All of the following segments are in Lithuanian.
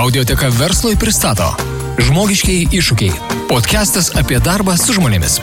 Audioteka Verslui pristato Žmogiškieji iššūkiai. Podcastas apie darbą su žmonėmis.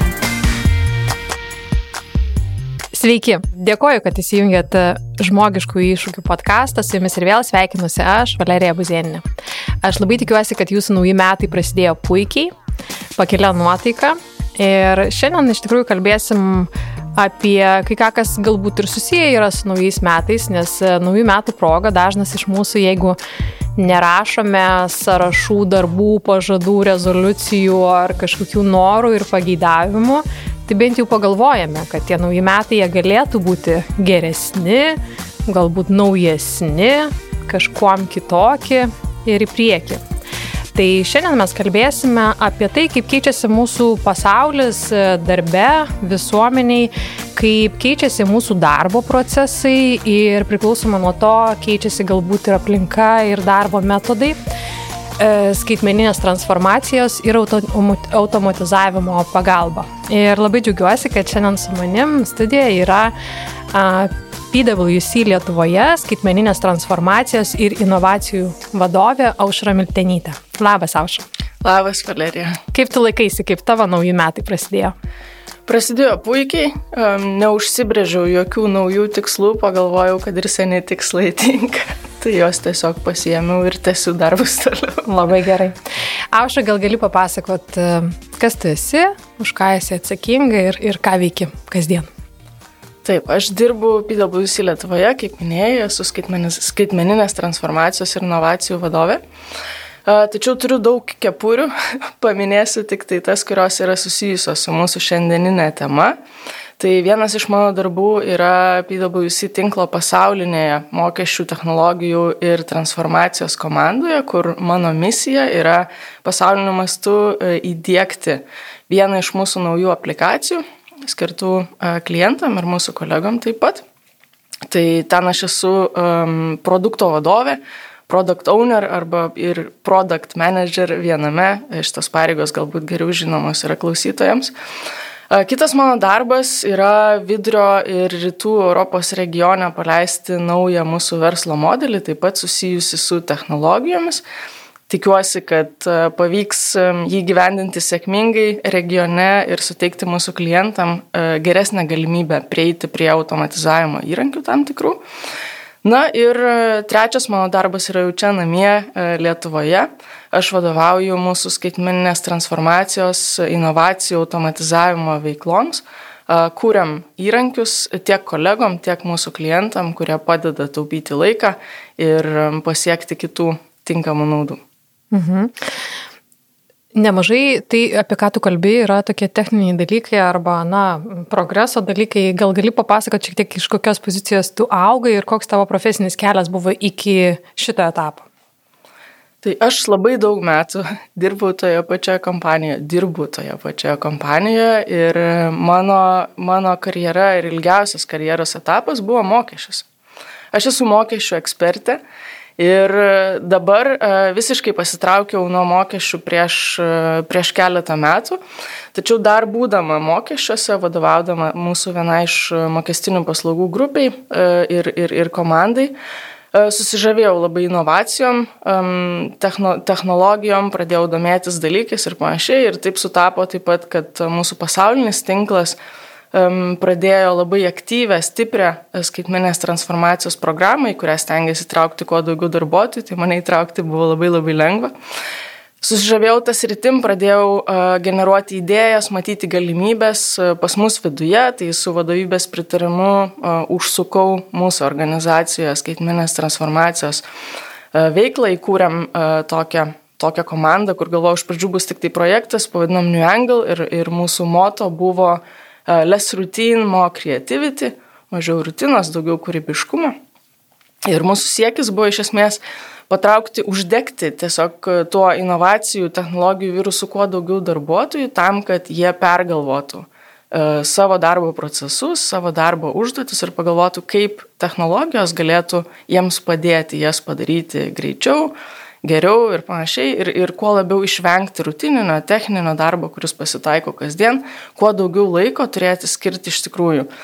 Sveiki, dėkoju, kad įsijungėt Žmogiškųjų iššūkių podcastą. Su jumis ir vėl sveikinusi aš, Valerija Buzėninė. Aš labai tikiuosi, kad jūsų nauji metai prasidėjo puikiai, pakelia nuotaiką. Ir šiandien iš tikrųjų kalbėsim apie kai ką, kas galbūt ir susiję yra su naujais metais, nes naujų metų proga dažnas iš mūsų, jeigu nerašome sąrašų, darbų, pažadų, rezoliucijų ar kažkokių norų ir pageidavimų, tai bent jau pagalvojame, kad tie nauji metai jie galėtų būti geresni, galbūt naujesni, kažkuom kitokie ir į priekį. Tai šiandien mes kalbėsime apie tai, kaip keičiasi mūsų pasaulis darbe, visuomeniai, kaip keičiasi mūsų darbo procesai ir priklausomai nuo to keičiasi galbūt ir aplinka ir darbo metodai, skaitmeninės transformacijos ir automatizavimo pagalba. Ir labai džiaugiuosi, kad šiandien su manim studijoje yra PwC Lietuvoje skaitmeninės transformacijos ir inovacijų vadovė Aušra Miltenytė. Labas, Aušra. Labas, Valerija. Kaip tu laikaisi, kaip tavo nauji metai prasidėjo? Prasidėjo puikiai, neužsibrėžiau jokių naujų tikslų, pagalvojau, kad ir seni tikslai tinka. Tai jos tiesiog pasiėmiau ir tęsiu darbus toliau. Labai gerai. Aušra, gal gali papasakot, kas tu esi, už ką esi atsakinga ir ką veiki kasdien? Taip, aš dirbu PwC Lietuvoje, kaip minėjai, esu skaitmeninės transformacijos ir inovacijų vadovė. Tačiau turiu daug kepurių, paminėsiu tik tai tas, kurios yra susijusios su mūsų šiandieninė tema. Tai vienas iš mano darbų yra PwC tinklo pasaulinėje mokesčių technologijų ir transformacijos komandoje, kur mano misija yra pasauliniu mastu įdiegti vieną iš mūsų naujų aplikacijų, skirtų klientam ir mūsų kolegom taip pat. Tai ten aš esu produkto vadovė, product owner arba ir product manager viename. Šitos pareigos galbūt geriau žinomos yra klausytojams. Kitas mano darbas yra vidurio ir rytų Europos regione paleisti naują mūsų verslo modelį, taip pat susijusi su technologijomis. Tikiuosi, kad pavyks jį gyvendinti sėkmingai regione ir suteikti mūsų klientam geresnę galimybę prieiti prie automatizavimo įrankių tam tikrų. Na ir trečias mano darbas yra jau čia namie Lietuvoje. Aš vadovauju mūsų skaitmeninės transformacijos, inovacijų, automatizavimo veikloms. Kūriam įrankius tiek kolegom, tiek mūsų klientam, kurie padeda taupyti laiką ir pasiekti kitų tinkamų naudų. Nemažai tai, apie ką tu kalbi, yra tokie techniniai dalykai arba, progreso dalykai. Gal gali papasakoti šiek tiek, iš kokios pozicijos tu augai ir koks tavo profesinis kelias buvo iki šito etapo? Tai aš labai daug metų dirbu toje pačioje kompanijoje ir mano karjera ir ilgiausias karjeros etapas buvo mokesčius. Aš esu mokesčių ekspertė. Ir dabar visiškai pasitraukiau nuo mokesčių prieš keletą metų, tačiau dar būdama mokesčiuose, vadovaudama mūsų viena iš mokestinių paslaugų grupiai ir komandai, susižavėjau labai inovacijom, technologijom, pradėjau domėtis dalykais ir panašiai. Ir taip sutapo taip pat, kad mūsų pasaulinis tinklas pradėjo labai aktyvę, stiprią skaitmeninės transformacijos programą, į kurią stengiasi traukti kuo daugiau darbuotojų, tai mane įtraukti buvo labai labai lengva. Susižavėjau tas rytim, pradėjau generuoti idėjas, matyti galimybės pas mus viduje, tai su vadovybės pritarimu užsukau mūsų organizacijoje skaitmeninės transformacijos veiklą, įkūrėm tokią komandą, kur galvojau, iš pradžių bus tik tai projektas, pavadinom New Angle ir mūsų moto buvo less routine, more creativity, mažiau rutinos, daugiau kūrybiškumo. Ir mūsų siekis buvo iš esmės patraukti, uždegti tiesiog tuo inovacijų, technologijų virusu kuo daugiau darbuotojų tam, kad jie pergalvotų savo darbo procesus, savo darbo užduotis ir pagalvotų, kaip technologijos galėtų jiems padėti jas padaryti greičiau, geriau ir panašiai, ir kuo labiau išvengti rutininio, techninio darbo, kuris pasitaiko kasdien, kuo daugiau laiko turėti skirti iš tikrųjų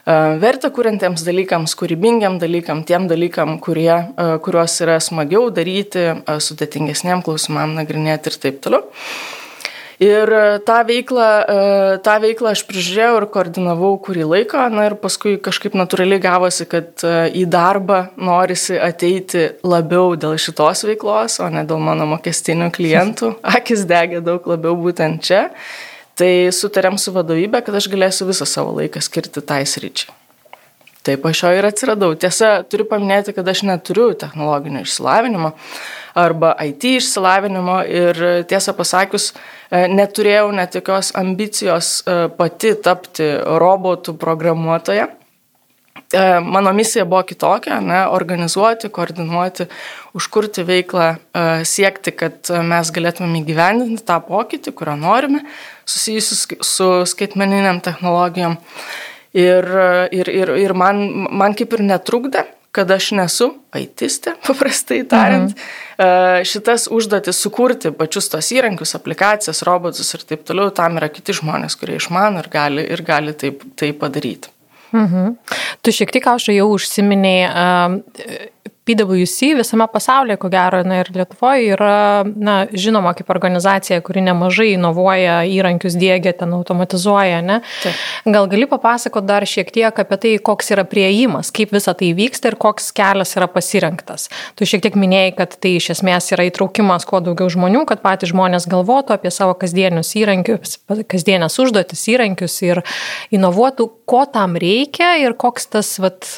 vertę kuriantiems dalykams, kūrybingiam dalykam, tiem dalykam, kuriuos yra smagiau daryti, sudėtingesniem klausimam nagrinėti ir taip toliau. Ir tą veiklą aš prižiūrėjau ir koordinavau kurį laiką, ir paskui kažkaip natūraliai gavosi, kad į darbą norisi ateiti labiau dėl šitos veiklos, o ne dėl mano mokestinių klientų. Akis degė daug labiau būtent čia. Tai sutarėm su vadovybė, kad aš galėsiu visą savo laiką skirti tai sričiai. Taip, aš jo ir atsiradau. Tiesa, turiu paminėti, kad aš neturiu technologinio išsilavinimo arba IT išsilavinimo ir tiesą pasakius, neturėjau net tokios ambicijos pati tapti robotų programuotoja. Mano misija buvo kitokia, organizuoti, koordinuoti, užkurti veiklą, siekti, kad mes galėtume įgyvendinti tą pokytį, kurio norime, susijusius su skaitmeniniam technologijom. Ir man kaip ir netrukdė, kad aš nesu aitistė, paprastai tariant, šitas užduotis sukurti pačius tos įrankius, aplikacijas, robotus ir taip toliau, tam yra kiti žmonės, kurie išmano ir gali tai padaryti. Tu šiek tiek jau užsiminėjai PwC visame pasaulyje, ko gero, ir Lietuvoje yra žinoma kaip organizacija, kuri nemažai inovuoja, įrankius diegia, ten automatizuoja, ne? Taip. Gal gali papasakoti dar šiek tiek apie tai, koks yra priėjimas, kaip visa tai vyksta ir koks kelias yra pasirinktas. Tu šiek tiek minėjai, kad tai iš esmės yra įtraukimas kuo daugiau žmonių, kad patys žmonės galvotų apie savo kasdienius įrankius, kasdienės užduotis įrankius ir inovuotų, ko tam reikia ir koks tas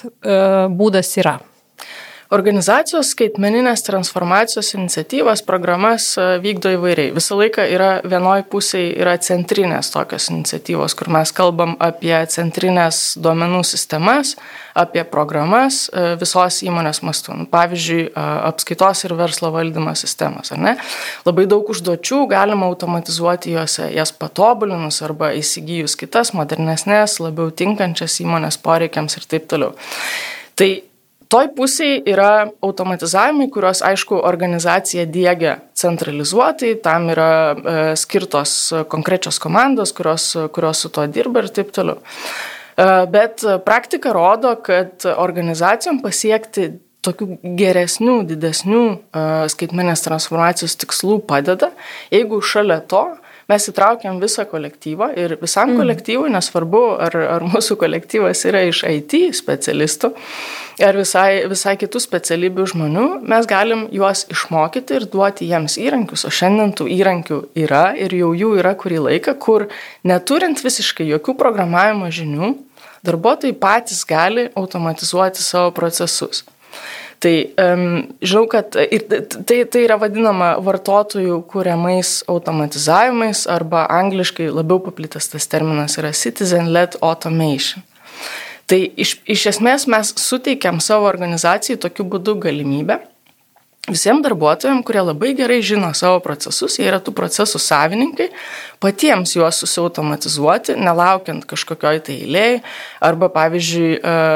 būdas yra. Organizacijos skaitmeninės transformacijos iniciatyvas, programas vykdo įvairiai. Visą laiką yra vienoj pusėje yra centrinės tokios iniciatyvos, kur mes kalbam apie centrinės duomenų sistemas, apie programas visos įmonės mastu. Pavyzdžiui, apskaitos ir verslo valdymo sistemas. Ar ne? Labai daug užduočių galima automatizuoti juose, jas patobulinus arba įsigijus kitas, modernesnės, labiau tinkančias įmonės poreikiams ir taip toliau. Tai toj pusėje yra automatizavimai, kuriuos, aišku, organizacija diegia centralizuotai, tam yra skirtos konkrečios komandos, kurios su to dirba ir taip toliau. Bet praktika rodo, kad organizacijom pasiekti tokių geresnių, didesnių skaitmenės transformacijos tikslų padeda, jeigu šalia to mes įtraukiam visą kolektyvą ir visam kolektyvui, nesvarbu, ar mūsų kolektyvas yra iš IT specialistų, ar visai kitų specialybių žmonių, mes galim juos išmokyti ir duoti jiems įrankius, o šiandien tų įrankių yra ir jau jų yra kurį laiką, kur neturint visiškai jokių programavimo žinių, darbuotojai patys gali automatizuoti savo procesus. Tai žinau, kad tai yra vadinama vartotojų kuriamais automatizavimais arba angliškai labiau paplitęs tas terminas yra citizen-led automation. Tai iš esmės mes suteikiam savo organizacijai tokiu būdu galimybę visiems darbuotojams, kurie labai gerai žino savo procesus, jie yra tų procesų savininkai, patiems juos susiautomatizuoti, nelaukiant kažkokioj tai eilėj, arba pavyzdžiui,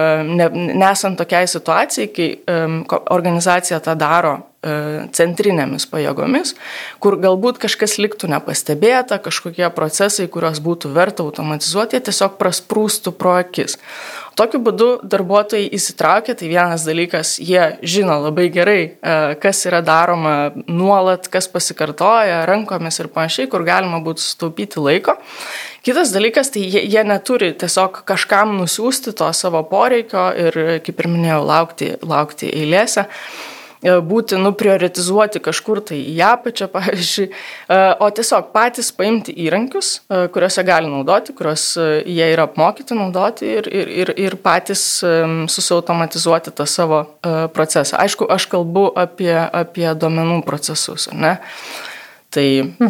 nesant tokiai situacijai, kai organizacija tą daro centrinėmis pajėgomis, kur galbūt kažkas liktų nepastebėta, kažkokie procesai, kuriuos būtų verta automatizuoti, jie tiesiog prasprūstų pro akis. Tokiu būdu darbuotojai įsitraukia, tai vienas dalykas, jie žino labai gerai, kas yra daroma nuolat, kas pasikartoja rankomis ir panašiai, kur galima būtų sutaupyti laiko. Kitas dalykas, tai jie neturi tiesiog kažkam nusiųsti to savo poreikio ir, kaip ir minėjau, laukti eilėse. Būti prioritizuoti kažkur tai į apačią, pavyzdžiui, o tiesiog patys paimti įrankius, kuriuos jie gali naudoti, kuriuos jie yra apmokyti naudoti ir patys susiautomatizuoti tą savo procesą. Aišku, aš kalbu apie duomenų procesus, ne? Tai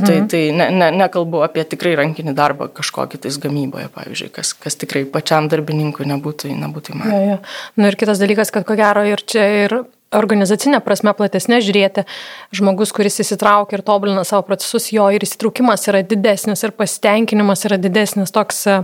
nekalbu apie tikrai rankinį darbą kažkokį tais gamyboje, pavyzdžiui, kas tikrai pačiam darbininkui nebūtų įmanoma. Ja. Ir kitas dalykas, kad ko gero ir čia ir organizacinė prasme platesnė žiūrėti, žmogus, kuris įsitraukia ir tobulina savo procesus, jo ir įsitraukimas yra didesnis ir pasitenkinimas yra didesnis, toks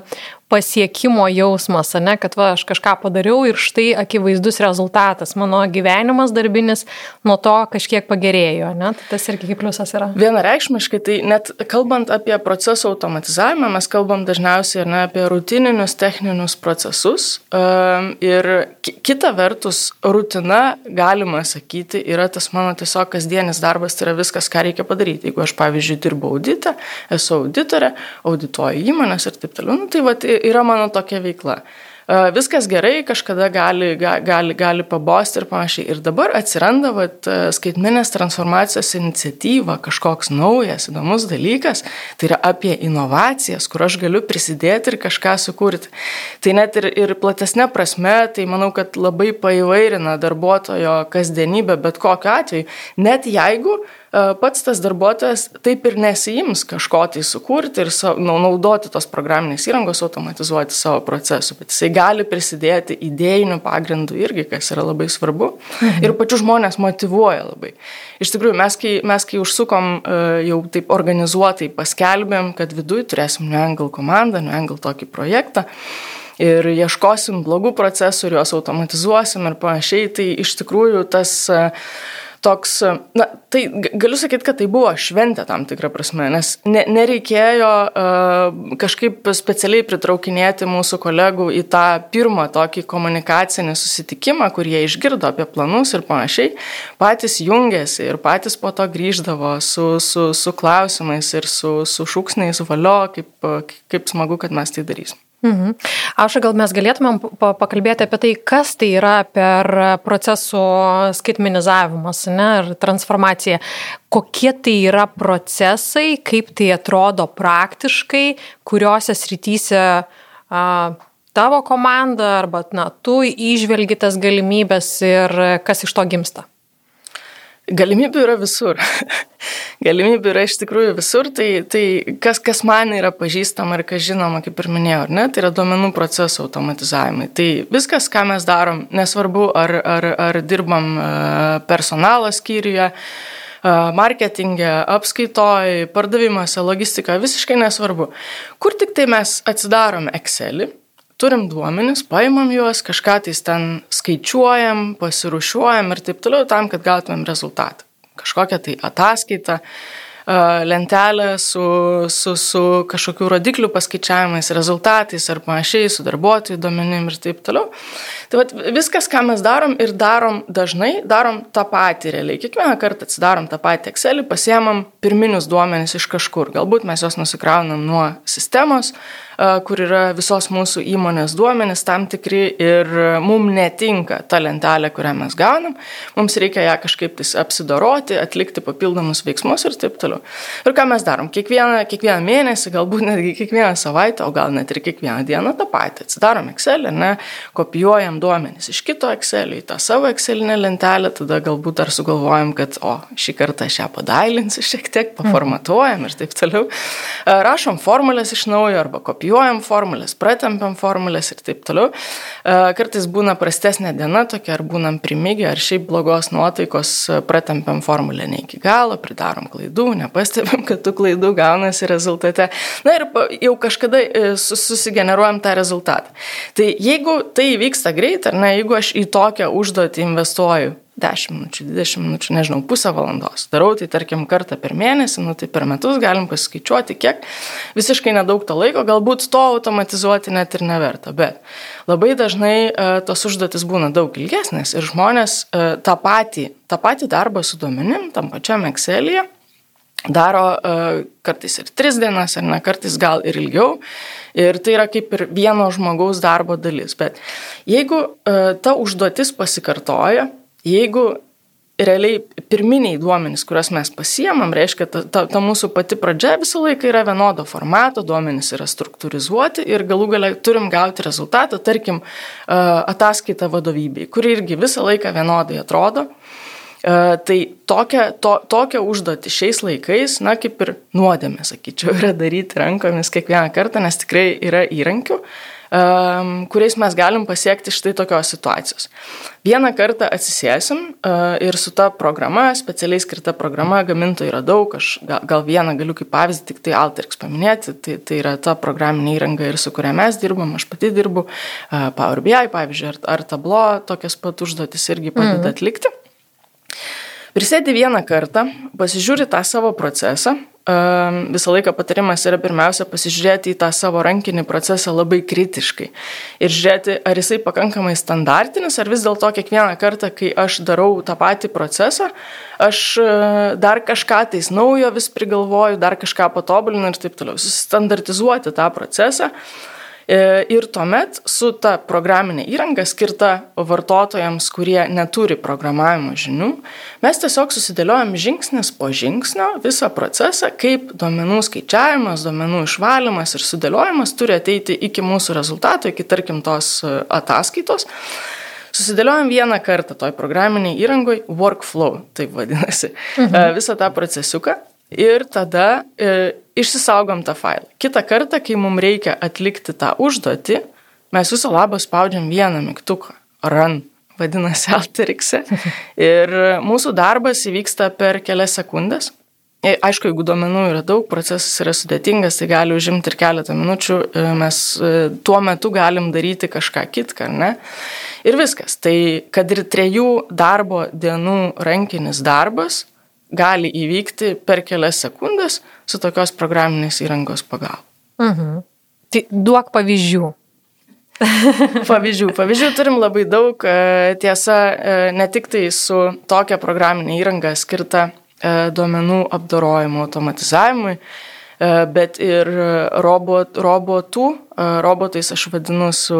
pasiekimo jausmas, ne, kad va, aš kažką padariau ir štai akivaizdus rezultatas. Mano gyvenimas darbinis nuo to kažkiek pagerėjo, ne? Tai tas irgi kaip pliusas yra. Vienareikšmiškai, tai net kalbant apie procesų automatizavimą, mes kalbam dažniausiai apie rutininius techninius procesus. Ir kita vertus, rutina, galima sakyti, yra tas mano tiesiog kasdienis darbas, tai yra viskas, ką reikia padaryti. Jeigu aš, pavyzdžiui, dirbu audite, esu auditorė, audituoju įmonės ir taip toliau, tai va, yra mano tokia veikla. Viskas gerai, kažkada gali pabosti ir panašiai. Ir dabar atsiranda skaitmeninės transformacijos iniciatyva, kažkoks naujas, įdomus dalykas, tai yra apie inovacijas, kur aš galiu prisidėti ir kažką sukurti. Tai net ir platesnė prasme, tai manau, kad labai paįvairina darbuotojo kasdienybę, bet kokiu atveju, net jeigu pats tas darbuotojas taip ir nesiims kažko tai sukurti ir naudoti tos programinės įrangos, automatizuoti savo procesų, bet jisai gali prisidėti idėjinių pagrindų irgi, kas yra labai svarbu. Ir pačių žmonės motyvuoja labai. Iš tikrųjų, mes kai užsukom jau taip organizuotai paskelbėm, kad viduj turėsim New Angle komandą, New Angle tokį projektą, ir ieškosim blogų procesų ir juos automatizuosim ir panašiai, tai iš tikrųjų tas toks, tai galiu sakyti, kad tai buvo šventė tam tikrą prasme, nes nereikėjo kažkaip specialiai pritraukinėti mūsų kolegų į tą pirmą tokį komunikacinį susitikimą, kur jie išgirdo apie planus ir panašiai, patys jungėsi ir patys po to grįždavo su klausimais ir su šūksniais valio, kaip smagu, kad mes tai darysim. Aš gal mes galėtumėm pakalbėti apie tai, kas tai yra per procesų skaitmenizavimas, ne, ir transformacija. Kokie tai yra procesai, kaip tai atrodo praktiškai, kuriuose srityse tavo komanda arba tu įžvelgi tas galimybės ir kas iš to gimsta? Galimybių yra visur. Galimybių yra iš tikrųjų visur, tai kas man yra pažįstama ir kas žinoma, kaip ir minėjau, ne, tai yra duomenų procesų automatizavimai. Tai viskas, ką mes darom, nesvarbu, ar dirbam personalo skyriuje, marketinge, apskaitoj, pardavimuose, logistikoje, visiškai nesvarbu. Kur tik tai mes atsidarom Excelį, turim duomenis, paimam juos, kažką tais ten skaičiuojam, pasirūšiuojam ir taip toliau tam, kad gautumėm rezultatą. Kažkokią tai ataskaitą, lentelę su kažkokių rodiklių paskaičiavimais, rezultatais ar panašiai, su darbuotojų duomenim ir taip toliau. Tai viskas, ką mes darom ir darom dažnai, darom tą patį realiai. Kiekvieną kartą atsidarom tą patį Excelį, pasiemam pirminius duomenis iš kažkur. Galbūt mes juos nusikraunam nuo sistemos, kur yra visos mūsų įmonės duomenis tam tikri ir mums netinka ta lentelė, kurią mes gaunam. Mums reikia ją kažkaip apsidoroti, atlikti papildomus veiksmus ir taip toliau. Ir ką mes darom? Kiekvieną mėnesį, galbūt netgi kiekvieną savaitę, o gal net ir kiekvieną dieną tą patį. Atsidarom Excelį, kopijuojam duomenis iš kito Excelio į tą savo Excelinę lentelę, tada galbūt dar sugalvojam, kad šį kartą aš ją padailinsiu šiek tiek, paformatuojam ir taip toliau. Rašom formulės iš naujo arba kopijuojam formulės, pratempiam formulės ir taip toliau. Kartais būna prastesnė diena tokia, ar būnam primigę, ar šiaip blogos nuotaikos, pratempiam formulę ne iki galo, pridarom klaidų, nepastebim, kad tų klaidų gaunasi rezultate. Na ir jau kažkada susigeneruojam tą rezultatą. Tai jeigu tai vyksta greit, ar ne, jeigu aš į tokią užduotį investuoju 10 minučių, 20 minučių, nežinau, pusę valandos. Darau tai, tarkim, kartą per mėnesį, tai per metus galim pasiskaičiuoti, kiek. Visiškai nedaug to laiko, galbūt to automatizuoti net ir neverta, bet labai dažnai tos užduotis būna daug ilgesnės ir žmonės tą patį darbą su duomenim, tam pačiam Excel'yje, daro kartais ir 3 dienas, ar ne, kartais gal ir ilgiau. Ir tai yra kaip ir vieno žmogaus darbo dalis. Bet jeigu ta užduotis pasikartoja, jeigu realiai pirminiai duomenys, kuriuos mes pasiemam, reiškia, ta mūsų pati pradžia visą laiką yra vienodo formato, duomenys yra struktūrizuoti ir galų gale turim gauti rezultatą, tarkim, ataskaitą vadovybei, kuri irgi visą laiką vienodai atrodo. Tai tokią užduotį šiais laikais, kaip ir nuodėmė, sakyčiau, yra daryti rankomis kiekvieną kartą, nes tikrai yra įrankių, kuriais mes galim pasiekti štai tokios situacijos. Vieną kartą atsisėsim ir su ta programa, specialiai skirta programa, gamintojų yra daug, aš gal vieną galiu kaip pavyzdį, tik tai Alteryx paminėti, tai yra ta programinė įranga ir su kuria mes dirbam, aš pati dirbu, Power BI, pavyzdžiui, ar Tableau, tokias pat užduotis irgi padeda atlikti. Prisėdi vieną kartą, pasižiūri tą savo procesą, visą laiką patarimas yra pirmiausia pasižiūrėti į tą savo rankinį procesą labai kritiškai ir žiūrėti, ar jisai pakankamai standartinis, ar vis dėlto kiekvieną kartą, kai aš darau tą patį procesą, aš dar kažką tais naujo vis prigalvoju, dar kažką patobulinu ir taip toliau. Standartizuoti tą procesą. Ir tuomet su ta programinė įranga skirta vartotojams, kurie neturi programavimo žinių, mes tiesiog susidėliojam žingsnis po žingsnio visą procesą, kaip duomenų skaičiavimas, duomenų išvalymas ir sudėliojimas turi ateiti iki mūsų rezultato, iki tarkim tos ataskaitos. Susidėliojam vieną kartą toj programiniai įrangoj workflow, taip vadinasi, visą tą procesiuką. Ir tada išsisaugom tą failą. Kitą kartą, kai mums reikia atlikti tą užduotį, mes viso labo spaudžiam vieną mygtuką, run, vadinasi Alteryx'e. Ir mūsų darbas įvyksta per kelias sekundės. Aišku, jeigu duomenų yra daug, procesas yra sudėtingas, tai gali užimti ir keletą minučių, mes tuo metu galim daryti kažką kitką, ar ne? Ir viskas. Tai kad ir 3 darbo dienų rankinis darbas gali įvykti per kelias sekundės su tokios programinės įrangos pagalba. Tai duok pavyzdžių. Pavyzdžių turim labai daug. Tiesa, ne tik tai su tokia programinė įranga skirta duomenų apdorojimo automatizavimui, bet ir robotais aš vadinu su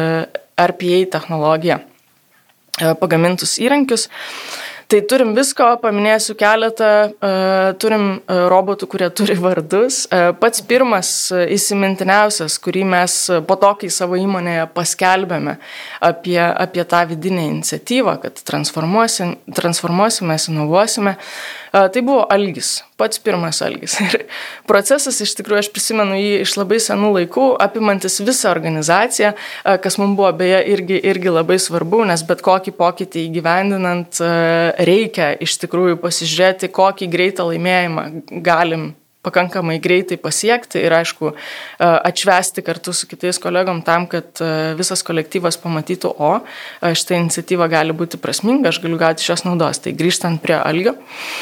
RPA technologija pagamintus įrankius. Tai turim visko, paminėsiu keletą, turim robotų, kurie turi vardus. Pats pirmas įsimintiniausias, kurį mes po to, kai savo įmonėje paskelbėme apie tą vidinę iniciatyvą, kad transformuosime, inovuosime, tai buvo Algis, pats pirmas Algis. Ir procesas, iš tikrųjų, aš prisimenu jį iš labai senų laikų, apimantis visą organizaciją, kas mums buvo beje irgi labai svarbu, nes bet kokį pokytį įgyvendinant reikia iš tikrųjų pasižiūrėti, kokį greitą laimėjimą galim pakankamai greitai pasiekti ir, aišku, atšvęsti kartu su kitais kolegom tam, kad visas kolektyvas pamatytų, šitą iniciatyvą gali būti prasminga, aš galiu gauti šios naudos. Tai grįžtant prie Algio.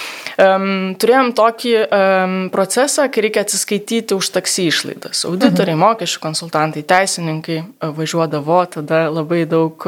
Turėjom tokį procesą, kai reikia atsiskaityti už taksi išlaidas. Auditoriai, mokesčių konsultantai, teisininkai važiuodavo tada labai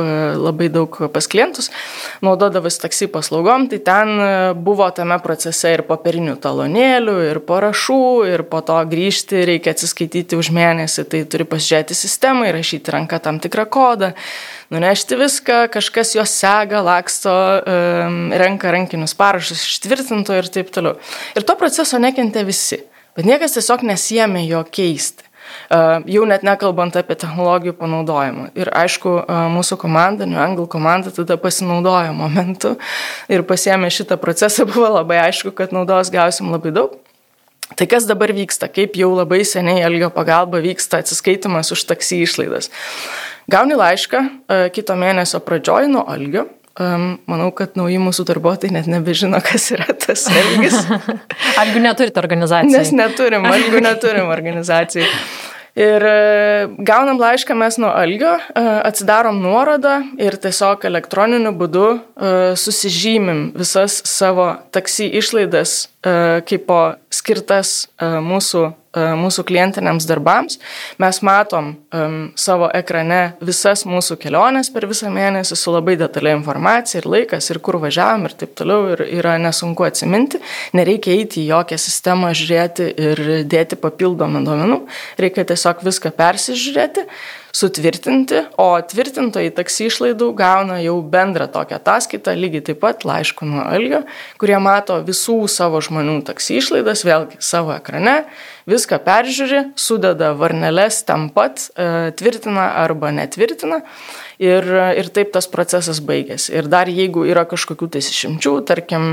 daug pas klientus, naudodavosi taksi paslaugom, tai ten buvo tame procese ir popierinių talonėlių, ir parašų, ir po to grįžti reikia atsiskaityti už mėnesį, tai turi pasižiūrėti sistemą, įrašyti ranką tam tikrą kodą, nunešti viską, kažkas jos sega, laksto, renka rankinius parašus iš tvirtinto ir taip toliau. Ir to proceso nekentė visi, bet niekas tiesiog nesiėmė jo keisti. Jau net nekalbant apie technologijų panaudojimą. Ir aišku, mūsų komanda, New Angle komanda tada pasinaudojo momentu ir pasiėmė šitą procesą, buvo labai aišku, kad naudos gausim labai daug. Tai kas dabar vyksta, kaip jau labai seniai Algio pagalba vyksta atsiskaitimas už taksi išlaidas. Gauni laišką kito mėnesio pradžioj nuo Algio. Manau, kad nauji mūsų darbuotojai net nebežino, kas yra tas Algis. Algių neturite organizacijai. Nes Algių neturim organizacijai. Ir gaunam laišką mes nuo Algio, atsidarom nuorodą ir tiesiog elektroniniu būdu susižymim visas savo taksi išlaidas kaip po skirtas mūsų klientiniams darbams. Mes matom savo ekrane visas mūsų keliones per visą mėnesį su labai detaliai informacija ir laikas ir kur važiavam ir taip toliau ir yra nesunku atsiminti. Nereikia eiti į jokią sistemą, žiūrėti ir dėti papildomų duomenų. Reikia tiesiog viską persižiūrėti, sutvirtinti, o tvirtintojai taksi išlaidų gauna jau bendrą tokią ataskaitą, lygiai taip pat laišku nuo Algio, kurie mato visų savo žmonių taksi išlaidas, vėlgi savo ekrane, viską peržiūri, sudeda varneles ten pat, tvirtina arba netvirtina ir taip tas procesas baigėsi. Ir dar jeigu yra kažkokių tais išimčių, tarkim,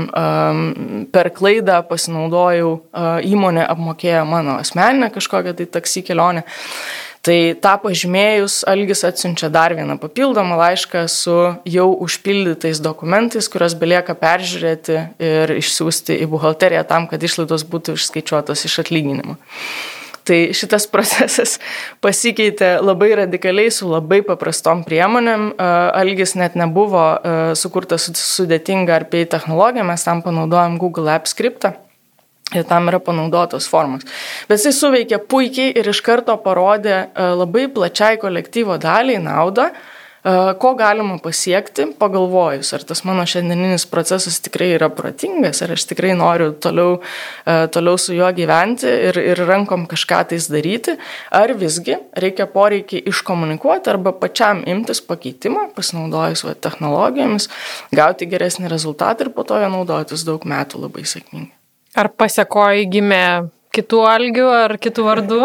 per klaidą pasinaudojau, įmonė apmokėjo mano asmeninę kažkokią tai taksi kelionę, Tai tą pažymėjus Algis atsiunčia dar vieną papildomą laišką su jau užpildytais dokumentais, kurios belieka peržiūrėti ir išsiųsti į buhalteriją tam, kad išlaidos būtų išskaičiuotos iš atlyginimo. Tai šitas procesas pasikeitė labai radikaliai su labai paprastom priemonėm. Algis net nebuvo sukurtas sudėtinga RPA technologija, mes tam panaudojam Google Apps skriptą. Ir tam yra panaudotos formos. Bet jis suveikė puikiai ir iš karto parodė labai plačiai kolektyvo daliai naudą, ko galima pasiekti, pagalvojus, ar tas mano šiandieninis procesas tikrai yra protingas, ar aš tikrai noriu toliau su juo gyventi ir rankom kažką tais daryti, ar visgi reikia poreikį iškomunikuoti arba pačiam imtis pakeitimo, pasinaudojus technologijomis, gauti geresnį rezultatą ir po to jo naudotis daug metų labai sėkmingai. Ar pasekoji gimė kitų Algių ar kitų vardų?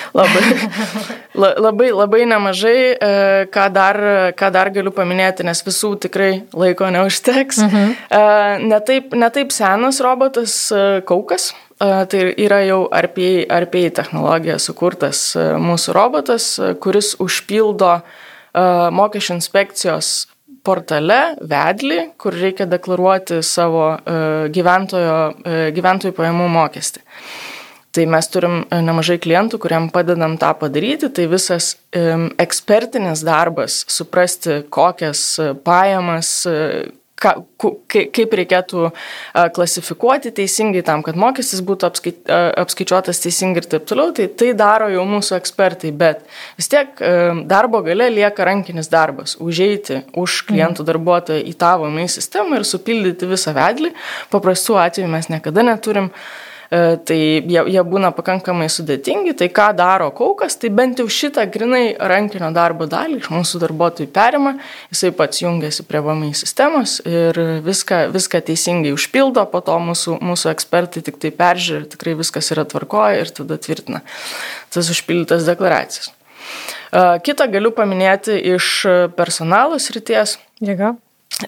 Labai nemažai, ką dar galiu paminėti, nes visų tikrai laiko neužteks. Ne taip senas robotas Kaukas, tai yra jau RPA technologija sukurtas mūsų robotas, kuris užpildo mokesčių inspekcijos portale vedlį, kur reikia deklaruoti savo gyventojų pajamų mokestį. Tai mes turim nemažai klientų, kuriam padedam tą padaryti, tai visas ekspertinis darbas, suprasti, kokias pajamas, kaip reikėtų klasifikuoti teisingai tam, kad mokestis būtų apskaičiuotas teisingai ir taip toliau, tai daro jau mūsų ekspertai, bet vis tiek darbo gale lieka rankinis darbas, užeiti už klientų darbuotoją į tavo MI sistemą ir supildyti visą vedlį. Paprastų atvejų mes niekada neturim. Tai jie būna pakankamai sudėtingi, tai ką daro Kaukas, tai bent jau šitą grinai rankinio darbo dalį iš mūsų darbuotojų perima, jisai pats jungiasi prie VMI sistemos ir viską teisingai užpildo, po to mūsų ekspertai tik tai peržiūri, tikrai viskas yra tvarkoje ir tada tvirtina tas užpildytas deklaracijas. Kitą galiu paminėti iš personalo srities. Jėga.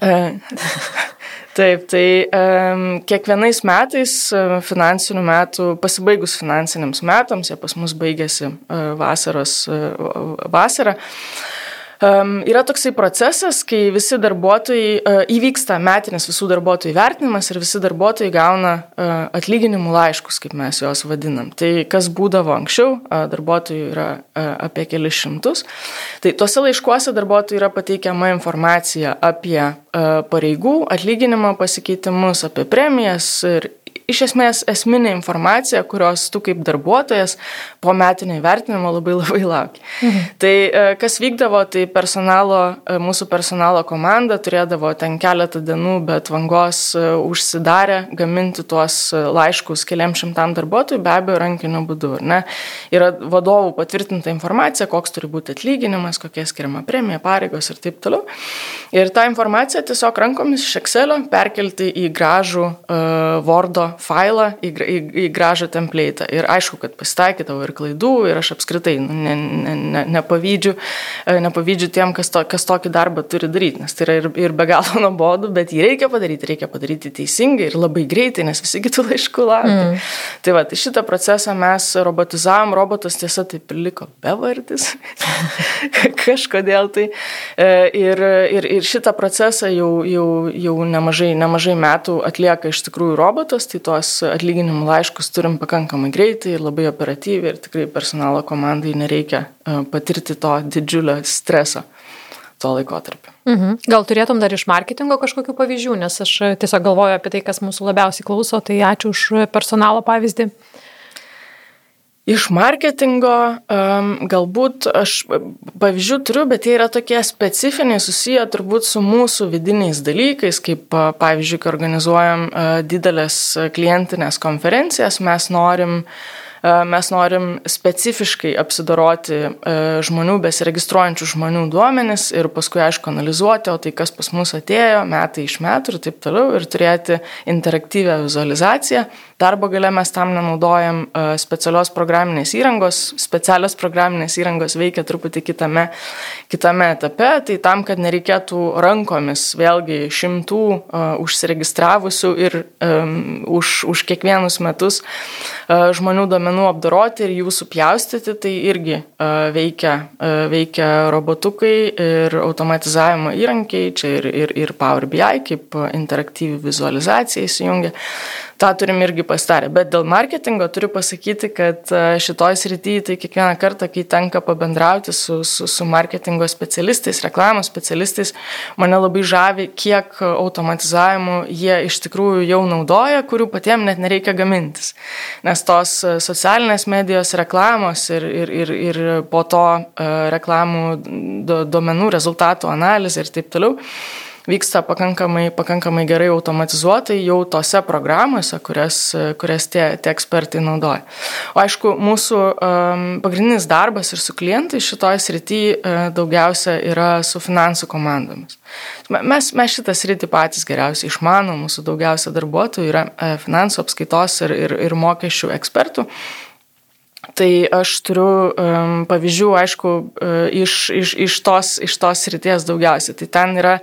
Taip, tai kiekvienais metais finansinių metų, pasibaigus finansiniams metams, jie pas mus baigėsi vasarą, yra toksai procesas, kai visi darbuotojai, įvyksta metinis visų darbuotojų vertinimas ir visi darbuotojai gauna atlyginimų laiškus, kaip mes juos vadinam. Tai kas būdavo anksčiau, darbuotojų yra apie kelis šimtus. Tai tuose laiškuose darbuotojai yra pateikiama informacija apie pareigų, atlyginimo pasikeitimus, apie premijas ir iš esmės esminė informacija, kurios tu kaip darbuotojas po metinio įvertinimo labai lauki. Tai kas vykdavo, tai mūsų personalo komanda turėdavo ten keletą dienų, bet vangos užsidarė gaminti tuos laiškus keliam šimtam darbuotojų, be abejo rankiniu būdu. Ne? Yra vadovų patvirtinta informacija, koks turi būti atlyginimas, kokia skiriama premija, pareigos ir taip toliau. Ir tą informaciją tiesiog rankomis iš Excelio perkelti į gražų Wordo failą, į gražų template'ą. Ir aišku, kad pasitaikydavo ir klaidų, ir aš apskritai nepavydžiu tiem, kas tokį darbą turi daryti, nes tai yra ir be galo nuobodu, bet jį reikia padaryti teisingai ir labai greitai, nes visi kitų laiškų laukia. Tai va, tai šitą procesą mes robotizavom, robotas tiesa taip ir liko bevardis, kažkodėl tai. Ir šitą procesą jau nemažai metų atlieka iš tikrųjų robotas, tai tuos atlyginimų laiškus turim pakankamai greitai ir labai operatyviai ir tikrai personalo komandai nereikia patirti to didžiulio streso tuo laikotarpiu. Gal turėtum dar iš marketingo kažkokių pavyzdžių, nes aš tiesiog galvoju apie tai, kas mūsų labiausiai klauso, tai ačiū už personalo pavyzdį. Iš marketingo galbūt aš pavyzdžių turiu, bet jie yra tokie specifiniai susiję turbūt su mūsų vidiniais dalykais, kaip pavyzdžiui, kai organizuojam didelės klientinės konferencijas, mes norim specifiškai apsidoroti žmonių, besiregistruojančių žmonių duomenis ir paskui, aišku, analizuoti, o tai kas pas mus atėjo metai iš metų ir taip toliau ir turėti interaktyvią vizualizaciją. Darbo gale mes tam nenaudojam specialios programinės įrangos veikia truputį kitame etape, tai tam, kad nereikėtų rankomis vėlgi šimtų užsiregistravusių ir už kiekvienus metus žmonių duomenų duomenų apdoroti ir jų supjaustyti, tai irgi veikia robotukai ir automatizavimo įrankiai, čia ir Power BI kaip interaktyvi vizualizacija įsijungia. tą turim irgi pasidarę. Bet dėl marketingo turiu pasakyti, kad šitoj srityje tai kiekvieną kartą, kai tenka pabendrauti su marketingo specialistais, reklamos specialistais, mane labai žavi, kiek automatizavimų jie iš tikrųjų jau naudoja, kurių patiems net nereikia gamintis. Nes tos socialinės medijos reklamos ir po to reklamų duomenų rezultatų analizė ir taip toliau vyksta pakankamai gerai automatizuotai jau tose programose, kurias tie ekspertai naudoja. O aišku, mūsų pagrindinis darbas ir su klientai šitoj srityje daugiausia yra su finansų komandomis. Mes šitą sritį patys geriausiai išmanom, mūsų daugiausia darbuotojų yra finansų apskaitos ir mokesčių ekspertų. Tai aš turiu pavyzdžių, aišku, iš tos srities daugiausiai. Tai ten yra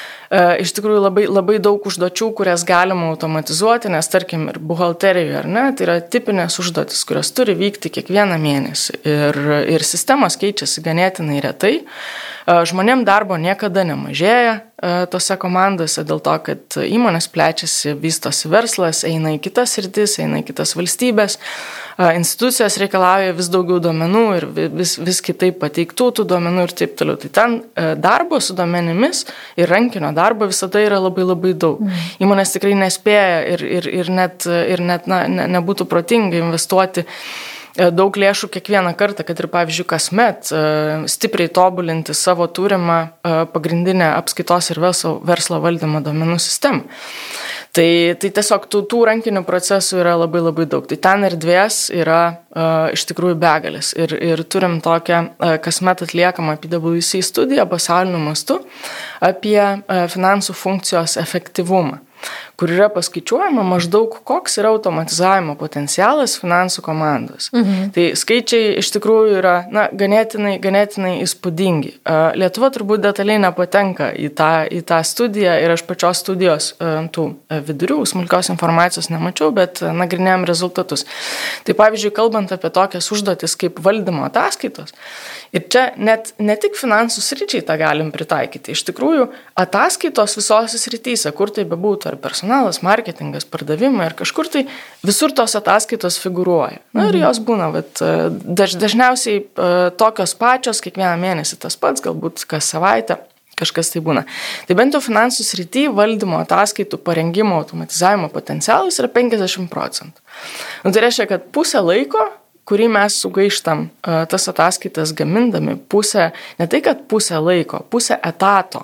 iš tikrųjų labai daug užduočių, kurias galima automatizuoti, nes tarkim ir buhalterijoje, ar ne, tai yra tipinės užduotis, kurios turi vykti kiekvieną mėnesį ir sistemos keičiasi ganėtinai retai. Žmonėm darbo niekada nemažėja tose komandose dėl to, kad įmonės plečiasi, vystosi verslas, eina į kitas sritis, eina į kitas valstybės, institucijos reikalauja vis daugiau duomenų ir vis kitaip pateiktų tų duomenų ir taip toliau. Tai ten darbo su duomenimis ir rankinio darbo visada yra labai daug. Įmonės tikrai nespėja ir net nebūtų protinga investuoti daug lėšų kiekvieną kartą, kad ir, pavyzdžiui, kasmet stipriai tobulinti savo turimą pagrindinę apskaitos ir verslo valdymo duomenų sistemą. Tai tiesiog tų rankinių procesų yra labai daug. Tai ten erdvės yra iš tikrųjų begalės. Ir turim tokią kasmet atliekamą PwC studiją pasauliniu mastu apie finansų funkcijos efektyvumą, kur yra paskaičiuojama maždaug, koks yra automatizavimo potencialas finansų komandos. Tai skaičiai iš tikrųjų yra ganėtinai įspūdingi. Lietuva turbūt detaliai nepatenka į tą studiją ir aš pačios studijos tų vidurių, smulkios informacijos nemačiau, bet nagrinėjom rezultatus. Tai pavyzdžiui, kalbant apie tokias užduotis kaip valdymo ataskaitos, ir čia net ne tik finansų sričiai tą galim pritaikyti. Iš tikrųjų, ataskaitos visose srityse, kur tai bebūtų, ar personalas, marketingas, pardavimai, ar kažkur tai visur tos ataskaitos figūruoja. Ir jos būna, dažniausiai tokios pačios, kiekvieną mėnesį tas pats, galbūt kas savaitę, kažkas tai būna. Tai bent jau finansų srityje valdymo ataskaitų parengimo automatizavimo potencialas yra 50%. Tai reiškia, kad pusę laiko, kurį mes sugaištam tas ataskaitas gamindami, ne tai, kad pusę laiko, pusę etato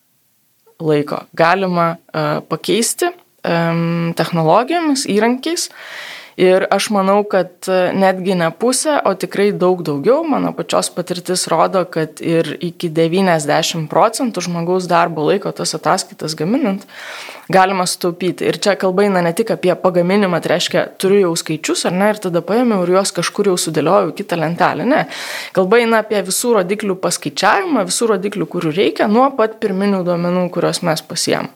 laiko galima pakeisti technologijomis, įrankiais. Ir aš manau, kad netgi ne pusę, o tikrai daug daugiau. Mano pačios patirtis rodo, kad ir iki 90% žmogaus darbo laiko tas ataskaitas gaminant galima sutaupyti. Ir čia kalba eina ne tik apie pagaminimą, tai reiškia, turiu jau skaičius, ar ne, ir tada paėmiau ir juos kažkur jau sudėliojau kitą lentelę. Ne. Kalba eina apie visų rodiklių paskaičiavimą, visų rodiklių, kurių reikia, nuo pat pirminių duomenų, kuriuos mes pasiėmėm.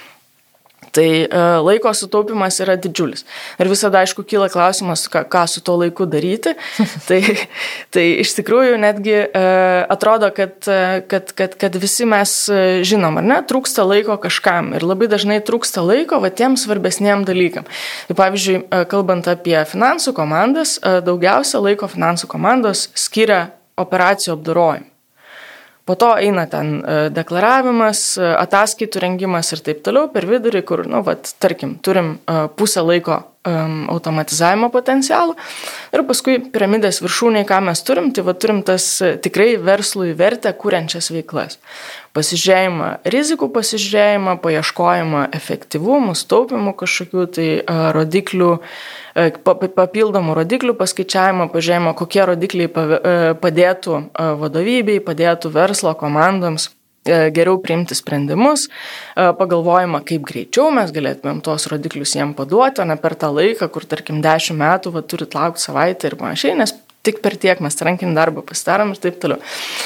Tai laiko sutaupimas yra didžiulis. Ir visada, aišku, kyla klausimas, ką su to laiku daryti. Tai iš tikrųjų netgi atrodo, kad visi mes žinom, ar ne, trūksta laiko kažkam. Ir labai dažnai trūksta laiko tiem svarbesniem dalykam. Tai pavyzdžiui, kalbant apie finansų komandas, daugiausia laiko finansų komandos skiria operacijų apdorojimui. Po to eina ten deklaravimas, ataskaitų rengimas ir taip toliau per vidurį, kur, tarkim, turim pusę laiko automatizavimo potencialų ir paskui piramidės viršūnėje, ką mes turim, tai turim tas tikrai verslui vertę kuriančias veiklas. Pasižiūrėjimą, rizikų pasižiūrėjimą, paieškojimą efektyvumų, staupimų kažkokių tai rodiklių, papildomų rodiklių paskaičiavimą, pažiūrėjimą, kokie rodikliai padėtų vadovybei, padėtų verslo komandoms geriau priimti sprendimus, pagalvojimą, kaip greičiau mes galėtumėm tuos rodiklius jiem paduoti, o ne per tą laiką, kur, tarkim, 10 metų turit laukti savaitę ir panašiai, nes tik per tiek mes rankinį darbą pasidarom ir taip toliau.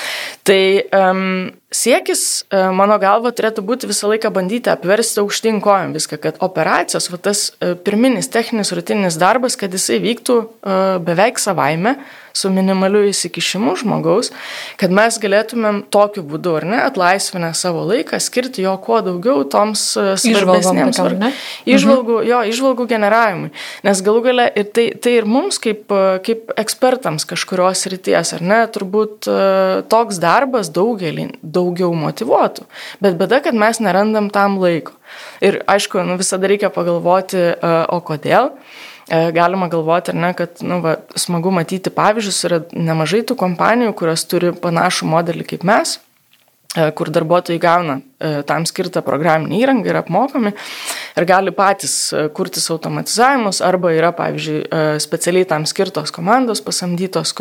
Tai siekis, mano galva, turėtų būti visą laiką bandyti apversti aukštyn kojom viską, kad operacijos, tas pirminis techninis rutininis darbas, kad jisai vyktų beveik savaime, su minimaliu įsikišimu žmogaus, kad mes galėtumėm tokiu būdu, ar ne, atlaisvinę savo laiką, skirti jo kuo daugiau toms svarbesnėms įžvalgų generavimui. Nes galų gale ir tai ir mums kaip ekspertams kažkurios srities, ar ne, turbūt toks darbas daugiau motyvuotų. Bet bėda, kad mes nerandam tam laiko. Ir aišku, visada reikia pagalvoti, o kodėl. Galima galvoti, ar ne, kad smagu matyti pavyzdžius, yra nemažai tų kompanijų, kurios turi panašų modelį kaip mes, kur darbuotojai gauna tam skirtą programinį įrangą ir apmokami ir gali patys kurtis automatizavimus arba yra, pavyzdžiui, specialiai tam skirtos komandos pasamdytos,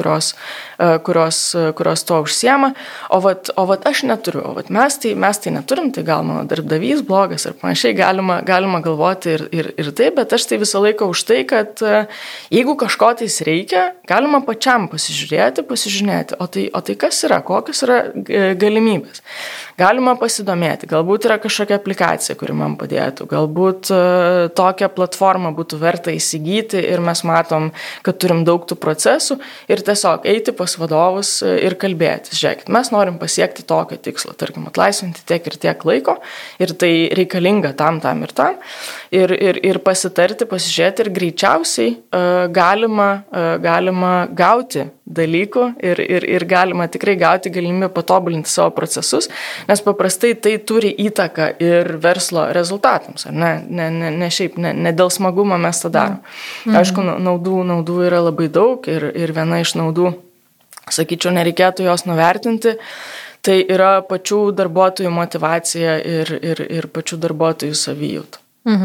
kurios to užsiema, o vat aš neturiu, o vat mes tai neturim, tai gal mano darbdavys blogas ir panašiai, galima galvoti ir taip, bet aš tai visą laiką už tai, kad jeigu kažko tais reikia, galima pačiam pasižiūrėti, o tai kas yra, kokios yra galimybės. Galima pasidomėti, galbūt yra kažkokia aplikacija, kuri man padėtų, galbūt tokią platformą būtų verta įsigyti ir mes matom, kad turim daug tų procesų ir tiesiog eiti pas vadovus ir kalbėtis. Žiūrėkit, mes norim pasiekti tokio tikslo, tarkim, atlaisvinti tiek ir tiek laiko ir tai reikalinga tam ir tam ir pasitarti, pasižiūrėti ir greičiausiai galima gauti dalykų ir galima tikrai gauti galimybę patobulinti savo procesus, nes paprastai tai turi įtaką ir verslo rezultatams, ar ne šiaip, ne dėl smagumo mes tą darom. Aišku, naudų yra labai daug ir viena iš naudų, sakyčiau, nereikėtų jos nuvertinti, tai yra pačių darbuotojų motyvacija ir pačių darbuotojų savijauta.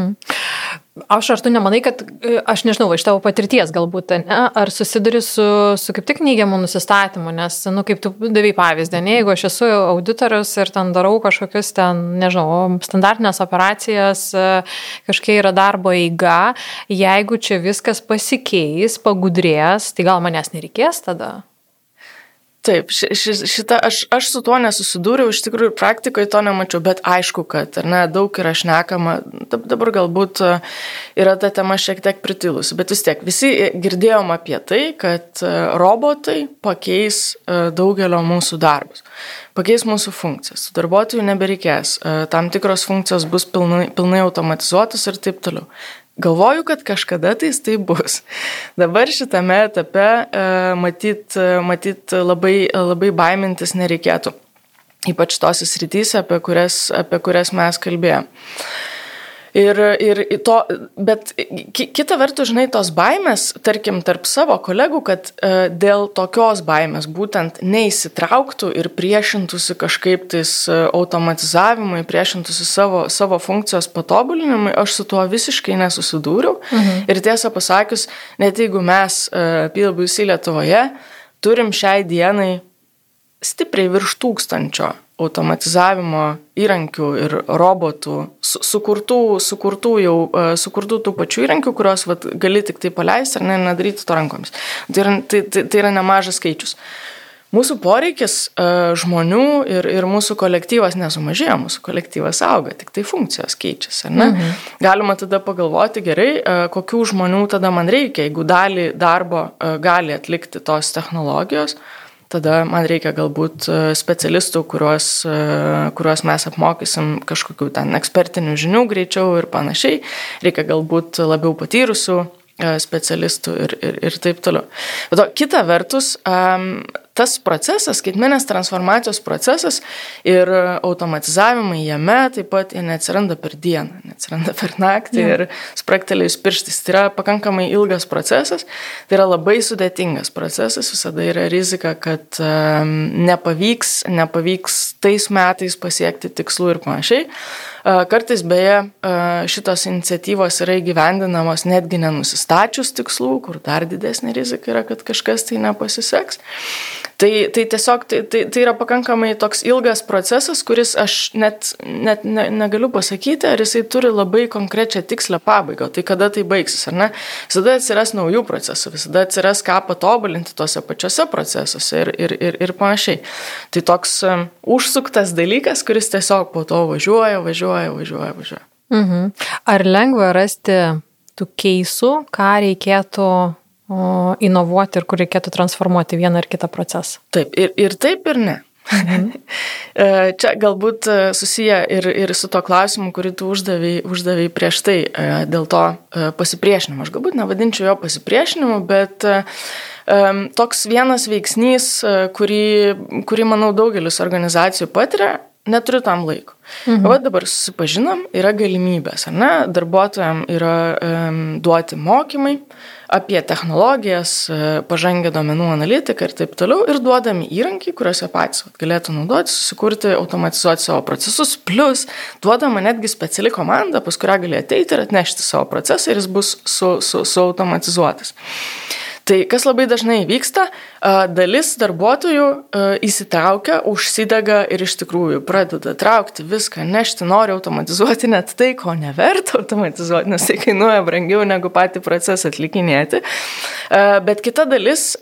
Ar tu nemanai, kad, aš nežinau, iš tavo patirties galbūt, ne, ar susiduri su kaip tik neigiamu nusistatymu, nes, kaip tu davei pavyzdį, ne, jeigu aš esu auditorius ir ten darau kažkokius ten, nežinau, standartinės operacijas, kažkiek yra darbo eiga, jeigu čia viskas pasikeis, pagudrės, tai gal manęs nereikės tada? Taip, aš su tuo nesusidūriau, iš tikrųjų praktikoje to nemačiau, bet aišku, kad daug yra šnekama, dabar galbūt yra ta tema šiek tiek pritilusi, bet vis tiek visi girdėjom apie tai, kad robotai pakeis daugelio mūsų darbus, pakeis mūsų funkcijas, darbuotojų nebereikės, tam tikros funkcijos bus pilnai automatizuotos ir taip toliau. Galvoju, kad kažkada tai bus. Dabar šitame etape matyt labai baimintis nereikėtų, ypač tose srityse, apie kurias mes kalbėjome. Bet kita vertus, žinai, tos baimės, tarkim, tarp savo kolegų, kad dėl tokios baimės būtent neįsitrauktų ir priešintųsi kažkaip tais automatizavimui, priešintųsi savo funkcijos patobulinimui, aš su tuo visiškai nesusidūriau. Ir tiesą pasakius, net jeigu mes PwC Lietuvoje turim šiai dienai stipriai virš 1000 automatizavimo įrankių ir robotų, sukurtų tų pačių įrankių, kurios gali tik tai paleisti ar nedaryti to rankomis. Tai yra nemažas skaičius. Mūsų poreikis žmonių ir mūsų kolektyvas nesumažėjo, mūsų kolektyvas auga, tik tai funkcijos keičiasi, ar ne? Galima tada pagalvoti, gerai, kokių žmonių tada man reikia, jeigu dalį darbo gali atlikti tos technologijos, tada man reikia galbūt specialistų, kuriuos mes apmokysim kažkokių ten ekspertinių žinių greičiau ir panašiai. Reikia galbūt labiau patyrusių specialistų ir taip toliau. Bet kita vertus, tas procesas, skaitmenės transformacijos procesas ir automatizavimai jame taip pat neatsiranda per dieną, neatsiranda per naktį ir spraktelėjus pirštais. Tai yra pakankamai ilgas procesas, tai yra labai sudėtingas procesas, visada yra rizika, kad nepavyks tais metais pasiekti tikslų ir panašiai. Kartais beje šitos iniciatyvos yra įgyvendinamos netgi nenusistačius tikslų, kur dar didesnė rizika yra, kad kažkas tai nepasiseks. Tai tiesiog tai yra pakankamai toks ilgas procesas, kuris aš net negaliu pasakyti, ar jisai turi labai konkrečią tikslę pabaigą, tai kada tai baigsis, ar ne? Visada atsiras naujų procesų, visada atsiras ką patobulinti tuose pačiuose procesuose ir panašiai. Tai toks užsuktas dalykas, kuris tiesiog po to važiuoja. Ar lengva rasti tų keisų, ką reikėtų inovuoti ir kur reikėtų transformuoti vieną ar kitą procesą? Taip, ir taip, ir ne. Čia galbūt susiję ir su to klausimu, kurį tu uždavei prieš tai, dėl to pasipriešinimo. Aš galbūt nevadinčiau jo pasipriešinimu, bet toks vienas veiksnys, kurį manau daugelis organizacijų patiria, neturiu tam laiko. Va dabar susipažinom, yra galimybės, ar ne? Darbuotojams yra duoti mokymai apie technologijas, pažangę duomenų analitiką ir taip toliau, ir duodami įrankiai, kuriuose patys galėtų naudoti, susikurti, automatizuoti savo procesus, plus duodama netgi speciali komanda, pas kurią gali ateiti ir atnešti savo procesą ir jis bus suautomatizuotas. Tai kas labai dažnai vyksta, dalis darbuotojų įsitraukia, užsidega ir iš tikrųjų pradeda traukti viską, nešti, nori automatizuoti net tai, ko neverta automatizuoti, nes tai kainuoja brangiau negu patį procesą atlikinėti. Bet kita dalis,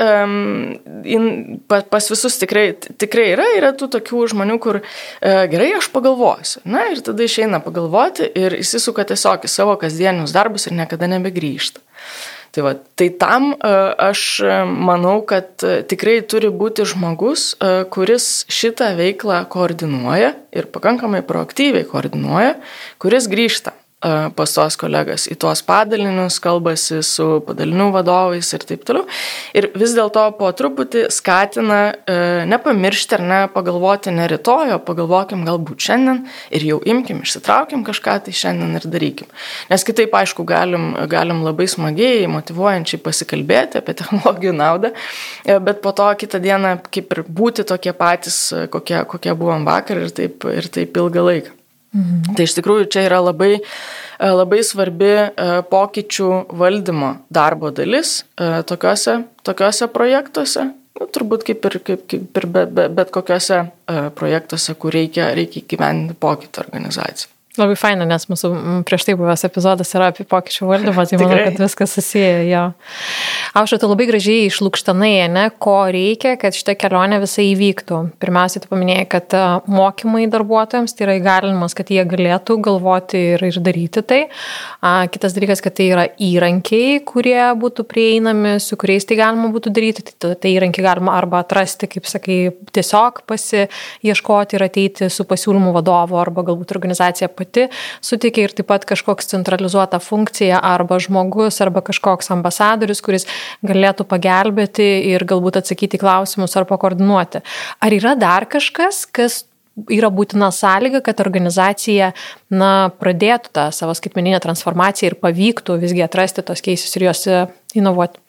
pas visus tikrai yra tų tokių žmonių, kur gerai, aš pagalvosiu. Na ir tada išeina pagalvoti ir įsisuka tiesiog į savo kasdienius darbus ir niekada nebegrįžta. Tai tam aš manau, kad tikrai turi būti žmogus, kuris šitą veiklą koordinuoja ir pakankamai proaktyviai koordinuoja, kuris grįžta pas tos kolegas į tuos padalinius, kalbasi su padalinių vadovais ir taip toliau. Ir vis dėlto po truputį skatina nepamiršti ar ne pagalvoti ne rytoj, o pagalvokim galbūt šiandien ir jau imkim, išsitraukim kažką, tai šiandien ir darykim. Nes kitaip, aišku, galim labai smagiai, motyvuojančiai pasikalbėti apie technologijų naudą, bet po to kitą dieną kaip ir būti tokie patys, kokie buvom vakar ir taip ilgą laiką. Tai iš tikrųjų čia yra labai svarbi pokyčių valdymo darbo dalis tokiuose projektuose, turbūt kaip ir bet kokiuose projektuose, kur reikia įgyvendinti pokytį organizacijai. Labai faina, nes mūsų prieš tai buvęs epizodas yra apie pokyčių valdymą, tai manau, kad viskas susiję, jo. Aušra, tu labai gražiai išlukštanai, ko reikia, kad šitą kelionę visai įvyktų. Pirmiausia, tu paminėjai, kad mokymai darbuotojams tai yra įgalinimas, kad jie galėtų galvoti ir daryti tai. Kitas dalykas, kad tai yra įrankiai, kurie būtų prieinami, su kuriais tai galima būtų daryti. Tai įrankiai galima arba atrasti, kaip sakai, tiesiog pasiieškoti ir ateiti su pasiūlymų vadovu arba galbūt organizacija pati suteikia ir taip pat kažkoks centralizuota funkcija arba žmogus arba kažkoks ambasadorius, kuris galėtų pagelbėti ir galbūt atsakyti klausimus arba koordinuoti. Ar yra dar kažkas, kas yra būtina sąlyga, kad organizacija pradėtų tą savo skaitmeninę transformaciją ir pavyktų visgi atrasti tos keisus ir juos inovuoti?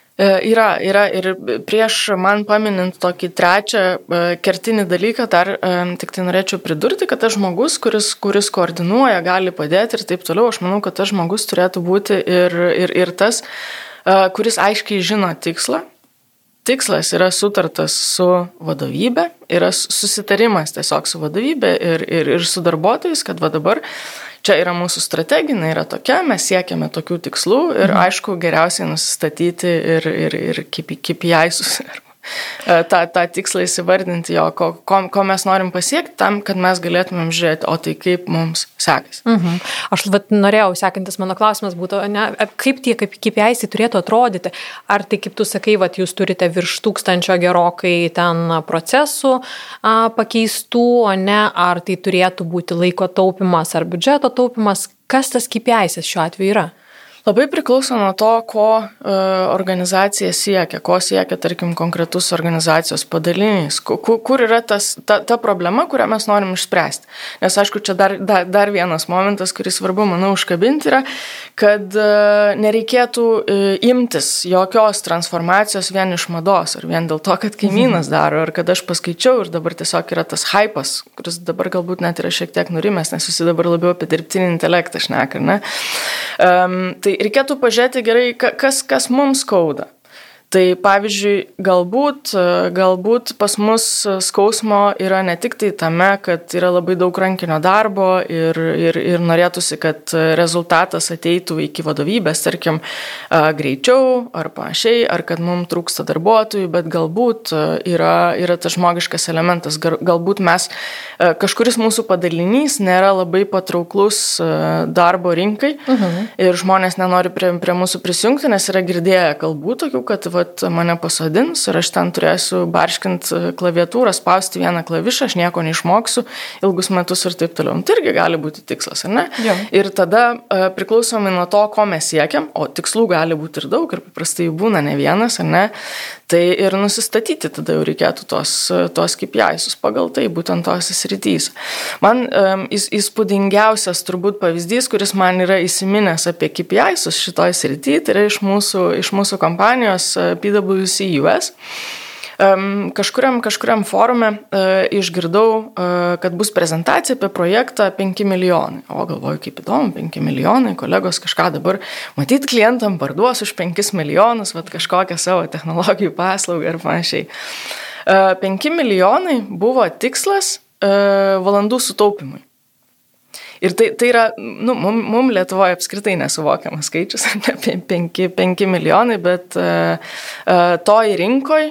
Yra ir prieš man paminint tokį trečią kertinį dalyką, dar tik tai norėčiau pridurti, kad tas žmogus, kuris koordinuoja, gali padėti ir taip toliau, aš manau, kad tas žmogus turėtų būti ir tas, kuris aiškiai žino tikslą. Tikslas yra sutartas su vadovybė, yra susitarimas tiesiog su vadovybė ir su darbuotojais, kad va dabar čia yra mūsų strategija, yra tokia, mes siekiame tokių tikslų ir aišku geriausiai nusistatyti ir KPIs tą tikslą įsivardinti, ko mes norim pasiekti tam, kad mes galėtumėm žiūrėti, o tai kaip mums sekasi. Aš norėjau, sekantis mano klausimas būtų, kaip tie KPIs turėtų atrodyti? Ar tai, kaip tu sakai, jūs turite virš 1000 gerokai ten procesų pakeistų, ar tai turėtų būti laiko taupimas ar biudžeto taupimas? Kas tas KPIs šiuo atveju yra? Labai priklauso nuo to, ko organizacija siekia, ko siekia, tarkim, konkretus organizacijos padalinys, kur yra ta problema, kurią mes norim išspręsti. Nes, aišku, čia dar vienas momentas, kurį svarbu, manau, užkabinti yra, kad nereikėtų imtis jokios transformacijos vien iš mados, ar vien dėl to, kad kaimynas daro, ar kad aš paskaičiau ir dabar tiesiog yra tas hypas, kuris dabar galbūt net yra šiek tiek nurimęs, nes visi dabar labiau apie dirbtinį intelektą šneka, ne? Tai reikėtų pažiūrėti gerai, kas mums skauda. Tai pavyzdžiui, galbūt pas mus skausmo yra ne tik tai tame, kad yra labai daug rankinio darbo ir norėtųsi, kad rezultatas ateitų iki vadovybės, tarkim, greičiau ar panašiai, ar kad mums trūksta darbuotojų, bet galbūt yra tas žmogiškas elementas. Galbūt kažkuris mūsų padalinys nėra labai patrauklus darbo rinkai ir žmonės nenori prie mūsų prisijungti, nes yra girdėję kalbų tokių, kad mane pasodins ir aš ten turėsiu barškint klaviatūrą, spausti vieną klavišą, aš nieko neišmoksiu ilgus metus ir taip toliau. Tai irgi gali būti tikslas, ar ne? Ja. Ir tada priklausomai nuo to, ko mes siekiam, o tikslų gali būti ir daug ir paprastai jų būna ne vienas, ar ne? Tai ir nusistatyti tada jau reikėtų tos KPIs pagal tai, būtent tos sritys. Man įspūdingiausias turbūt pavyzdys, kuris man yra įsiminęs apie KPIs šitoj srity, tai yra iš mūsų kompanijos PwC US. Kažkuriam forume išgirdau, kad bus prezentacija apie projektą 5 milijonai. O galvoju, kaip įdomu, 5 milijonai, kolegos kažką dabar matyt klientam parduos už 5 milijonus, kažkokią savo technologijų paslaugą ir panašiai. 5 milijonai buvo tikslas valandų sutaupimui. Ir tai yra, mums Lietuvoje apskritai nesuvokiamas skaičius, ne 5 milijonai, bet toj rinkoj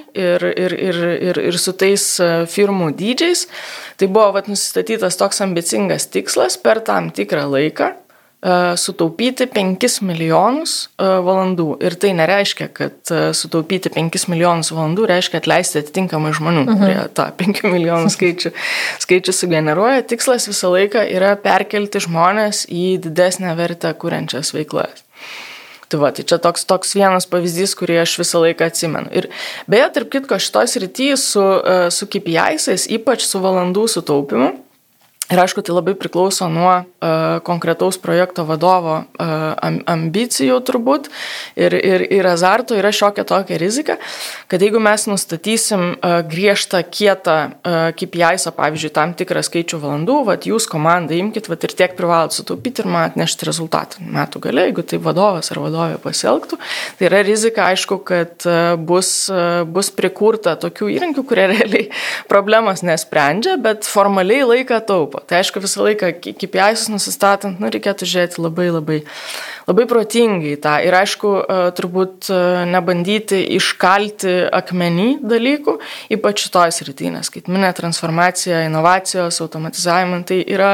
ir su tais firmų dydžiais, tai buvo nusistatytas toks ambicingas tikslas per tam tikrą laiką sutaupyti 5 milijonus valandų. Ir tai nereiškia, kad sutaupyti 5 milijonus valandų reiškia atleisti atitinkamai žmonių, kurie tą 5 milijonų skaičių sugeneruoja. Tikslas visą laiką yra perkelti žmonės į didesnę vertę kuriančias veiklas. Tai čia toks vienas pavyzdys, kurį aš visą laiką atsimenu. Ir beje, tarp kitko, šitoj srity su KPIs, ypač su valandų sutaupimu, ir aišku, tai labai priklauso nuo konkretaus projekto vadovo ambicijų turbūt ir azarto, yra šiokia tokia rizika, kad jeigu mes nustatysim griežtą kietą KPIs, pavyzdžiui, tam tikrą skaičių valandų, jūs komandą imkit ir tiek privalot sutaupyti ir man atnešti rezultatą metų gale, jeigu tai vadovas ar vadovė pasielgtų, tai yra rizika, aišku, kad bus prikurta tokių įrankių, kurie realiai problemos nesprendžia, bet formaliai laiką taupo. Tai aišku, visą laiką KPIs nusistatant, reikėtų žiūrėti labai protingai tą. Ir aišku, turbūt nebandyti iškalti akmenį dalykų, ypač šitoj srity, nes skaitmeninė transformacija, inovacijos, automatizavimai, tai yra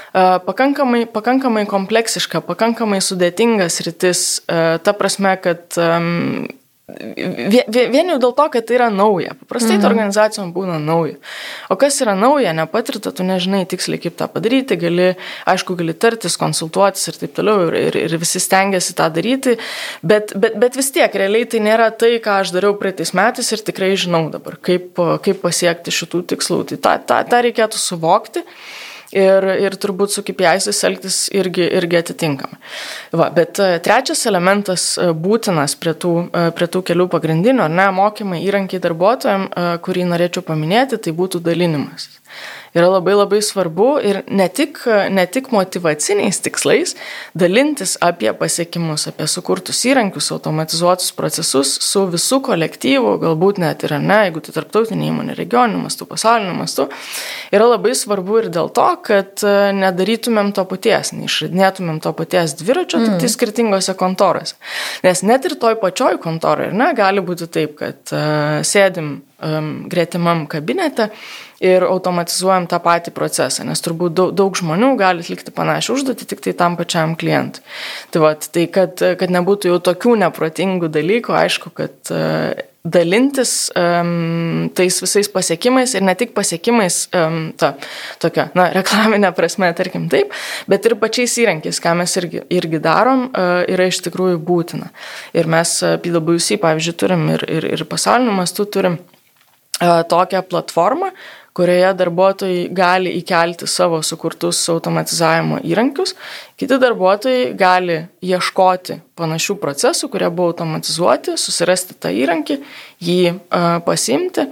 pakankamai kompleksiška, pakankamai sudėtinga sritis, ta prasme, kad vien jau dėl to, kad tai yra nauja. Paprastai organizacijom būna nauja. O kas yra nauja, nepatirta, tu nežinai tiksliai, kaip tą padaryti, gali tartis, konsultuotis ir taip toliau, ir visi stengiasi tą daryti, bet vis tiek, realiai tai nėra tai, ką aš dariau praeitais metais ir tikrai žinau dabar, kaip pasiekti šitų tikslų. Tai tą reikėtų suvokti. Ir turbūt su KPIs elgtis irgi atitinkamai. Bet trečias elementas būtinas prie tų kelių pagrindinių, mokymai įrankiai darbuotojam, kurį norėčiau paminėti, tai būtų dalinimas. Yra labai svarbu ir ne tik motyvaciniais tikslais dalintis apie pasiekimus, apie sukurtus įrankius, automatizuotus procesus su visų kolektyvu, galbūt net ir jeigu tai tarptautinė įmonė, regioniniu mastu, pasauliniu mastu, yra labai svarbu ir dėl to, kad nedarytumėm to paties, neišradinėtumėm to paties dviračio, tik tai skirtingose kontorose. Nes net ir toj pačioj kontorai, gali būti taip, kad sėdim gretimam kabinete ir automatizuojam tą patį procesą, nes turbūt daug žmonių gali atlikti panašią užduotį tik tai tam pačiam klientui. Tai kad nebūtų jau tokių neprotingų dalykų, aišku, kad dalintis tais visais pasiekimais ir ne tik pasiekimais tokia, reklaminė prasme, tarkim taip, bet ir pačiais įrankiais, ką mes irgi darom, yra iš tikrųjų būtina. Ir mes PwC, pavyzdžiui, turim ir pasauliniu mastu turim tokią platformą, kurioje darbuotojai gali įkelti savo sukurtus automatizavimo įrankius. Kiti darbuotojai gali ieškoti panašių procesų, kurie buvo automatizuoti, susirasti tą įrankį, jį pasiimti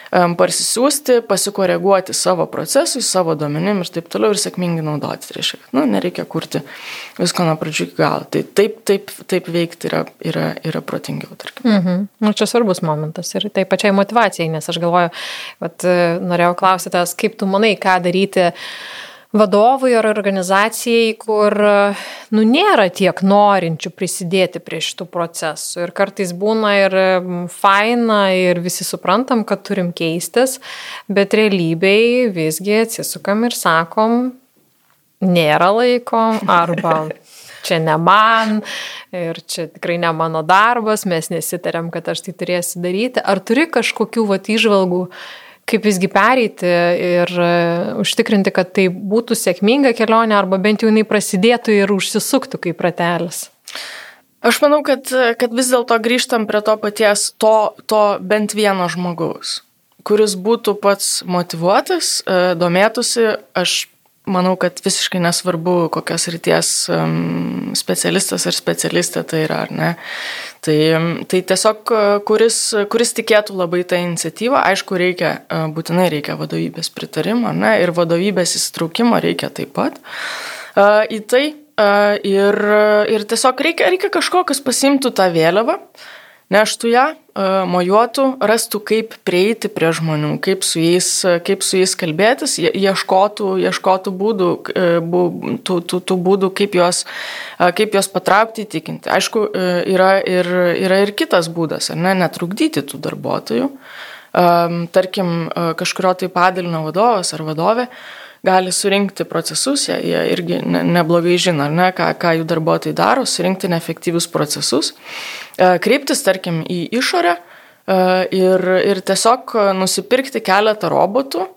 parsisiųsti, pasikoreguoti savo procesui, savo duomenim ir taip toliau ir sėkmingai naudoti. Tai reiškia, nereikia kurti visko nuo pradžių iki galo. Tai taip veikti yra protingiau, tarkim. Čia svarbus momentas ir tai pačiai motivacijai, nes aš galvoju, norėjau klausyti tas, kaip tu manai, ką daryti vadovui ar organizacijai, kur nėra tiek norinčių prisidėti prie šitų procesų. Ir kartais būna ir faina, ir visi suprantam, kad turim keistis, bet realybėj visgi atsisukam ir sakom, nėra laiko, arba čia ne man, ir čia tikrai ne mano darbas, mes nesitarėm, kad aš tai turėsiu daryti. Ar turi kažkokių įžvalgų, kaip visgi pereiti ir užtikrinti, kad tai būtų sėkminga kelionė arba bent jau jinai prasidėtų ir užsisuktų kaip ratelis? Aš manau, kad vis dėlto grįžtam prie to paties, to bent vieno žmogaus, kuris būtų pats motyvuotas, domėtųsi. Aš manau, kad visiškai nesvarbu, kokios ryties specialistas ar specialistė tai yra, ar ne. Tai tiesiog, kuris tikėtų labai tą iniciatyvą, aišku, būtinai reikia vadovybės pritarimo, ne, ir vadovybės įsitraukimo reikia taip pat į tai. Ir tiesiog reikia kažko, kas pasimtų tą vėliavą, neštų ją, mojuotų, rastų, kaip prieiti prie žmonių, kaip su jais kalbėtis, ieškotų būdų, tų būdų, kaip juos patraukti, įtikinti. Aišku, yra ir kitas būdas, ar ne, netrukdyti tų darbuotojų. Tarkim, kažkurio tai padalinio vadovas ar vadovė gali surinkti procesus, jie irgi neblogai žino, ar ne, ką jų darbuotojai daro, surinkti neefektyvius procesus, kreiptis, tarkim, į išorę ir tiesiog nusipirkti keletą robotų.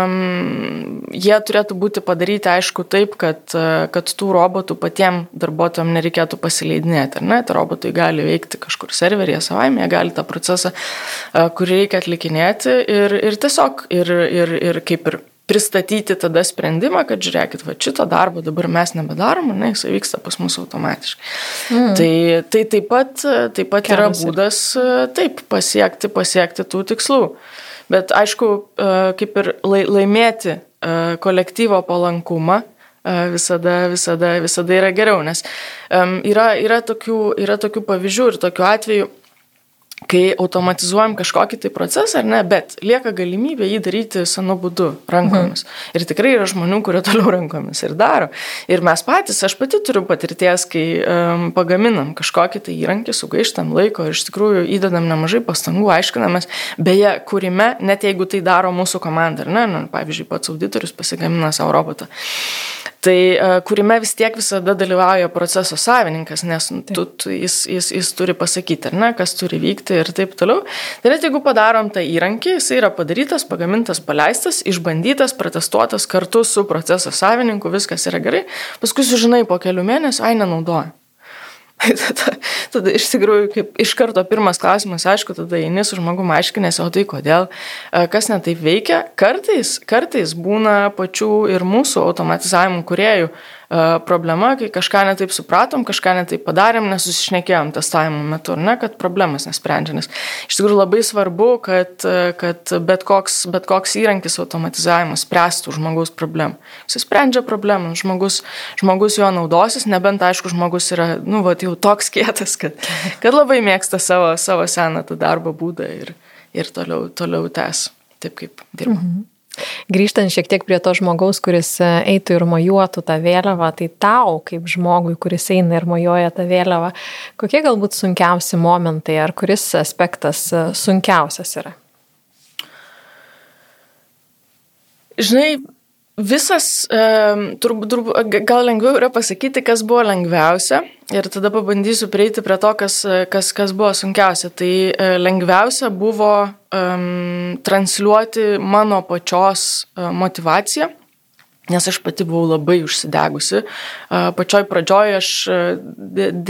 Jie turėtų būti padaryti, aišku, taip, kad tų robotų patiem darbuotojams nereikėtų pasileidinėti, ar ne? Tai robotai gali veikti kažkur serveryje savaime, jie gali tą procesą, kurį reikia atlikinėti ir tiesiog ir kaip ir pristatyti tada sprendimą, kad žiūrėkit, šito darbo dabar mes nebedarom, ne, jis vyksta pas mus automatiškai. Tai taip pat yra būdas taip pasiekti tų tikslų. Bet aišku, kaip ir laimėti kolektyvo palankumą visada yra geriau, nes yra tokių pavyzdžių ir tokių atvejų, kai automatizuojam kažkokį tai procesą, ar ne, bet lieka galimybė jį daryti senu būdu, rankomis. Ir tikrai yra žmonių, kurie toliau rankomis ir daro. Ir mes patys, aš pati turiu patirties, kai pagaminam kažkokį tai įrankį, sugaištam laiko ir iš tikrųjų įdedam nemažai pastangų, aiškinamės, beje, kūrime, net jeigu tai daro mūsų komanda, ar ne, pavyzdžiui, pats auditorius pasigamina savo robotą. Tai kūrime vis tiek visada dalyvauja proceso savininkas, nes jis turi pasakyti, ar ne, kas turi vykti ir taip toliau. Tai net jeigu padarom tą įrankį, jis yra padarytas, pagamintas, paleistas, išbandytas, protestuotas kartu su proceso savininku, viskas yra gerai, paskui sužinai po kelių mėnesių, nenaudoja. Tada iš tikrųjų, kaip iš karto pirmas klausimas, aišku, tada eini su žmogum aiškinėsi, o tai kodėl, kas netaip veikia. Kartais būna pačių ir mūsų automatizavimų kūrėjų problema, kai kažką netaip supratom, kažką netaip padarėm, nesusišnekėjom testavimo metu, ne, kad problemas nesprendžia. Nes iš tikrųjų labai svarbu, kad bet koks įrankis automatizavimas spręstų žmogaus problemą. Jis sprendžia problemą, žmogus jo naudosis, nebent aišku žmogus yra, jau toks kietas, kad labai mėgsta savo seną tą darbo būdą ir toliau tęs taip, kaip dirba. Grįžtant šiek tiek prie to žmogaus, kuris eitų ir mojuotų tą vėliavą, tai tau, kaip žmogui, kuris eina ir mojuoja tą vėliavą, kokie galbūt sunkiausi momentai, ar kuris aspektas sunkiausias yra? Žinai, visas, gal lengviau yra pasakyti, kas buvo lengviausia ir tada pabandysiu prieiti prie to, kas buvo sunkiausia. Tai lengviausia buvo transliuoti mano pačios motivaciją, nes aš pati buvau labai užsidegusi. Pačioj pradžioj aš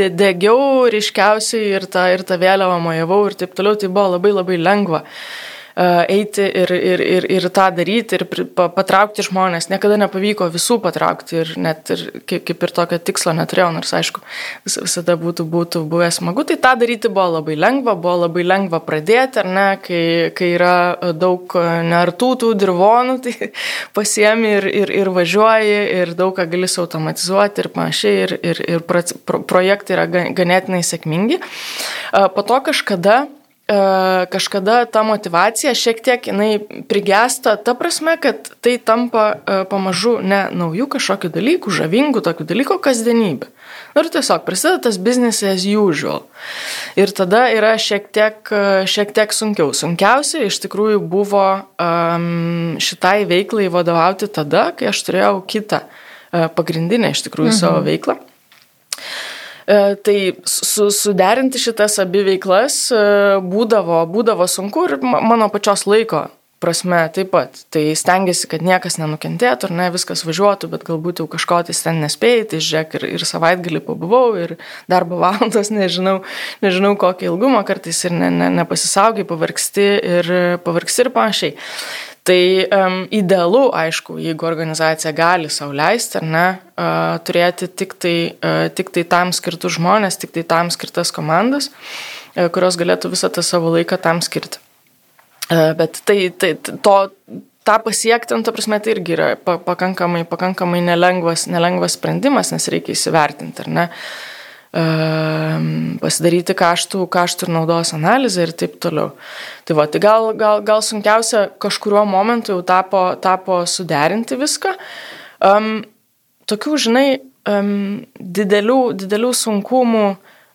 degiau ryškiausiai ir tą vėliavą mojavau ir taip toliau, tai buvo labai labai lengva. eiti ir tą daryti ir patraukti žmonės. Niekada nepavyko visų patraukti ir net ir kaip ir tokio tikslo neturėjau, nors aišku, visada būtų buvę smagu. Tai tą daryti buvo labai lengva pradėti, ar ne, kai yra daug neartų tų dirvonų, tai pasiemi ir važiuoji ir daug ką gali automatizuoti ir panašiai ir projektai yra ganėtinai sėkmingi. Po to kažkada ta motyvacija šiek tiek jinai prigesta, ta prasme, kad tai tampa pamažu ne naujų kažkokių dalykų, žavingų tokių dalykų, kasdienybė. Ir tiesiog prasideda tas business as usual. Ir tada yra šiek tiek sunkiau. Sunkiausia iš tikrųjų buvo šitai veiklai vadovauti tada, kai aš turėjau kitą pagrindinę iš tikrųjų savo veiklą. Tai suderinti šitas abi veiklas būdavo sunku ir mano pačios laiko prasme taip pat. Tai stengiasi, kad niekas nenukentėtų ir ne viskas važiuotų, bet galbūt jau kažko tai ten nespėjai, tai žiūrėk ir savaitgalį pabuvau ir darbo valandos, nežinau kokį ilgumą, kartais ir nepasisaugai, pavargsti ir panašiai. Tai idealu, aišku, jeigu organizacija gali sau leisti, ar ne, turėti tik tai tam skirtus žmonės, tik tai tam skirtas komandas, kurios galėtų visą tą savo laiką tam skirti. Bet tą pasiekti, ta prasme, tai irgi yra pakankamai nelengvas sprendimas, nes reikia įsivertinti, ar ne, pasidaryti kaštų ir naudos analizę ir taip toliau. Tai va, tai gal sunkiausia kažkuriuo momentu jau tapo suderinti viską. Tokių, žinai, didelių sunkumų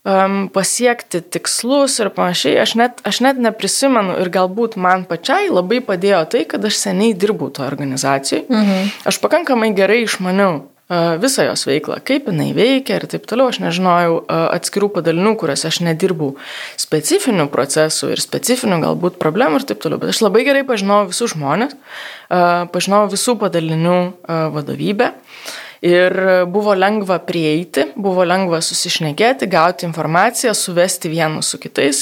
pasiekti tikslus ir panašiai, aš net neprisimenu ir galbūt man pačiai labai padėjo tai, kad aš seniai dirbau toje organizacijoje. Aš pakankamai gerai išmaniau visą jos veiklą, kaip jinai veikia ir taip toliau. Aš nežinojau atskirų padalinių, kuriuose aš nedirbau specifinių procesų ir specifinių galbūt problemų ir taip toliau, bet aš labai gerai pažinojau visus žmonės, pažinojau visų padalinių vadovybę ir buvo lengva prieiti, buvo lengva susišnekėti, gauti informaciją, suvesti vienus su kitais.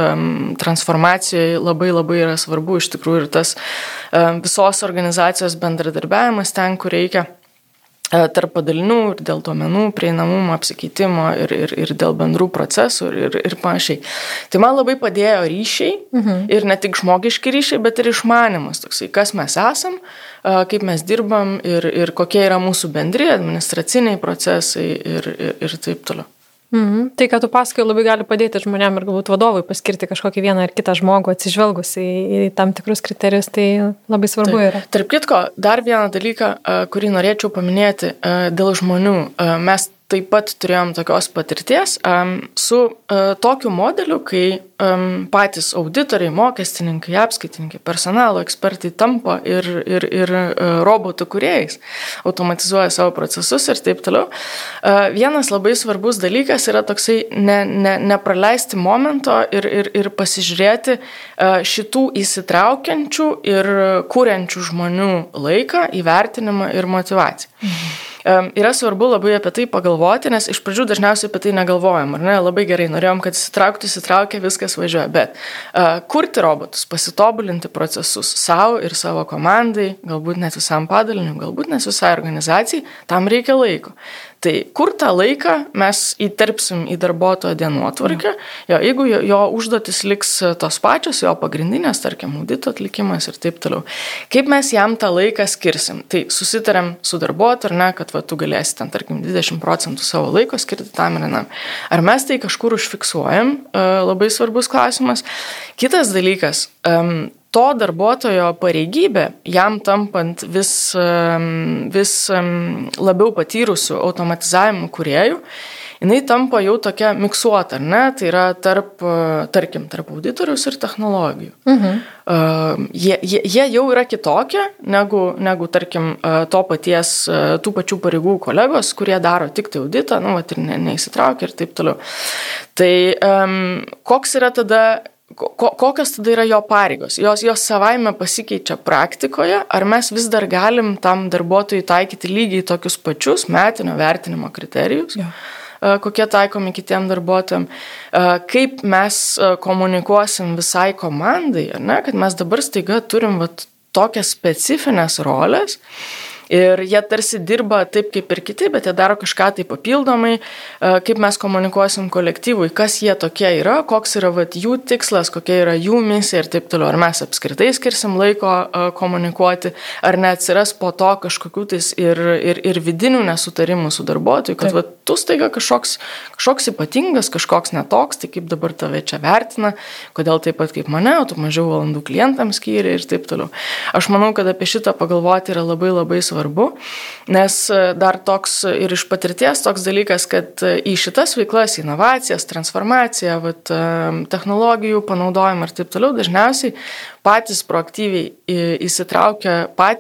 Transformacijoje labai yra svarbu iš tikrųjų ir tas visos organizacijos bendradarbiavimas ten, kur reikia tarp padalinių ir dėl duomenų prieinamumo, apsikeitimo ir dėl bendrų procesų ir panašiai. Tai man labai padėjo ryšiai ir ne tik žmogiški ryšiai, bet ir išmanimas toksai, kas mes esam, kaip mes dirbam ir kokie yra mūsų bendri administraciniai procesai ir taip toliau. Tai, ką tu pasakoji, labai gali padėti žmonėm ir galbūt vadovui paskirti kažkokį vieną ar kitą žmogų atsižvelgus į tam tikrus kriterijus, tai labai svarbu yra. Tarp kitko, dar vieną dalyką, kurį norėčiau paminėti dėl žmonių. Mes taip pat turėjom tokios patirties su tokiu modeliu, kai patys auditoriai, mokestininkai, apskaitininkai, personalo ekspertai tampa ir robotų kūrėjais, automatizuoja savo procesus ir taip toliau. Vienas labai svarbus dalykas yra toksai nepraleisti momento ir pasižiūrėti šitų įsitraukiančių ir kūrenčių žmonių laiką, įvertinimą ir motyvaciją. Yra svarbu labai apie tai pagalvoti, nes iš pradžių dažniausiai apie tai negalvojam, ar ne? Labai gerai, norėjom, kad įsitraukia, viskas važiuoja, bet kurti robotus, pasitobulinti procesus savo ir savo komandai, galbūt net visam padaliniui, galbūt net visai organizacijai, tam reikia laiko. Tai kur tą laiką mes įterpsim į darbuotojo dienotvarkę, jeigu jo užduotis liks tos pačios, jo pagrindinės, tarkim, audito atlikimas ir taip toliau. Kaip mes jam tą laiką skirsim? Tai susitariam su darbuotoju, ar ne, kad tu galėsi ten, tarkim, 20% savo laiko skirti tam ir nam. Ar mes tai kažkur užfiksuojam? Labai svarbus klausimas. Kitas dalykas, to darbuotojo pareigybė, jam tampant vis labiau patyrusių automatizavimų kūrėjų, jinai tampa jau tokia miksuota, ar ne? Tai yra tarp auditoriaus ir technologijų. Jie jau yra kitokie negu tarkim, tų pačių pareigų kolegos, kurie daro tik tai auditą, ir neįsitraukia ir taip toliau. Tai kokios tada yra jo pareigos? Jos savaime pasikeičia praktikoje, ar mes vis dar galim tam darbuotojui taikyti lygiai tokius pačius metinio vertinimo kriterijus? kokie taikomi kitiem darbuotojam, kaip mes komunikuosim visai komandai, ne, kad mes dabar staiga turim tokias specifines rolės. Ir jie tarsi dirba taip kaip ir kiti, bet jie daro kažką tai papildomai, kaip mes komunikuosim kolektyvui, kas jie tokie yra, koks yra jų tikslas, kokia yra jų misija ir taip toliau. Ar mes apskritai skirsim laiko komunikuoti, ar neatsiras po to kažkokių tais ir vidinių nesutarimų su darbuotoju, kad tu staiga kažkoks ypatingas, kažkoks netoks, tai kaip dabar tave čia vertina, kodėl taip pat kaip mane, o tu mažiau valandų klientams skyrė ir taip toliau. Aš manau, kad apie šitą pagalvoti yra labai labai svarbu. Nes dar toks ir iš patirties toks dalykas, kad į šitas veiklas, inovacijas, transformaciją, technologijų panaudojimą ir taip toliau, dažniausiai patys proaktyviai įsitraukia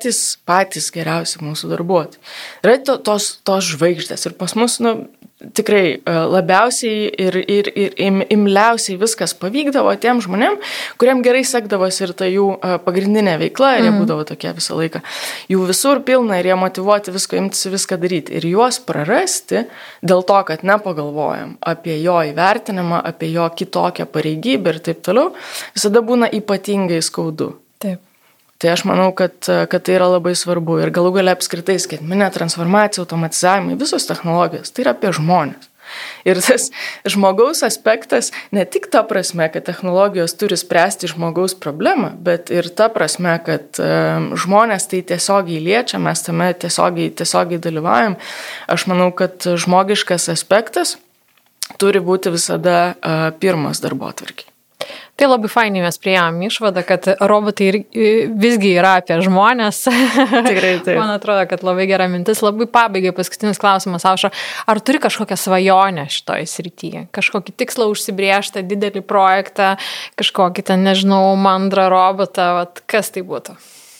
patys geriausi mūsų darbuotojai. Yra tos žvaigždės ir pas mus, tikrai labiausiai ir imliausiai viskas pavykdavo tiem žmonėm, kuriem gerai sekdavosi ir ta jų pagrindinė veikla ir jie būdavo tokie visą laiką. Jų visur pilna ir jie motyvuoti visko, imtis viską daryti. Ir juos prarasti dėl to, kad nepagalvojam apie jo įvertinimą, apie jo kitokią pareigybę ir taip toliau, visada būna ypatingai skaudu. Taip. Tai aš manau, kad tai yra labai svarbu ir galų gale apskritai skaitmeninė transformacija, automatizavimai, visos technologijos, tai yra apie žmonės. Ir tas žmogaus aspektas ne tik ta prasme, kad technologijos turi spręsti žmogaus problemą, bet ir ta prasme, kad žmonės tai tiesiogiai liečia, mes tame tiesiogiai dalyvaujam. Aš manau, kad žmogiškas aspektas turi būti visada pirmas darbotvarkėje. Tai labai fainai mes priėjom išvadą, kad robotai visgi yra apie žmonės. Tikrai taip. Man atrodo, kad labai gera mintis. Labai pabaigai paskutinis klausimas, Aušra. Ar turi kažkokią svajonę šitoje srityje? Kažkokį tikslą užsibrėžtą, didelį projektą, kažkokį ten, nežinau, mandrą robotą, kas tai būtų?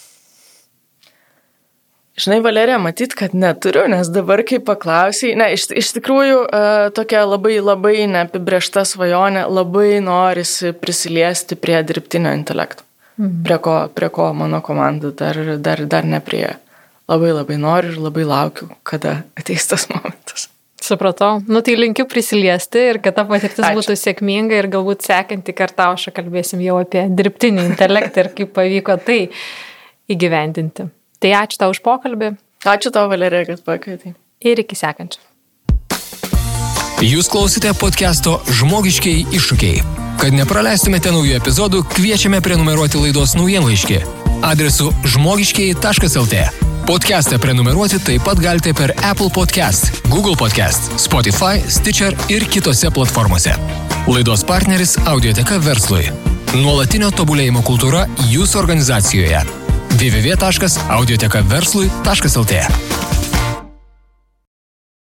Žinai, Valerija, matyt, kad neturiu, nes dabar, kai paklausai, iš tikrųjų tokia labai neapibrėžta svajonė, labai norisi prisiliesti prie dirbtinio intelekto, prie ko mano komanda dar nepriejo. Labai noriu ir labai laukiu, kada ateis tas momentas. Supratau. Tai linkiu prisiliesti ir kad ta patirtis būtų sėkminga ir galbūt sekantį kartą, Aušra, kalbėsim jau apie dirbtinį intelektą ir kaip pavyko tai įgyvendinti. Tai ačiū tau už pokalbį. Ačiū tau, Valerija, kad pakvietei. Ir iki sekančio. Jūs klausite podcasto Žmogiškieji iššūkiai. Kad nepraleistumėte naujų epizodų, kviečiame prenumeruoti laidos naujienlaiškį adresu žmogiškieji.lt. Podcastą prenumeruoti taip pat galite per Apple Podcast, Google Podcast, Spotify, Stitcher ir kitose platformose. Laidos partneris Audioteka verslui. Nuolatinio tobulėjimo kultūra jūsų organizacijoje. www.audiotekaverslui.lt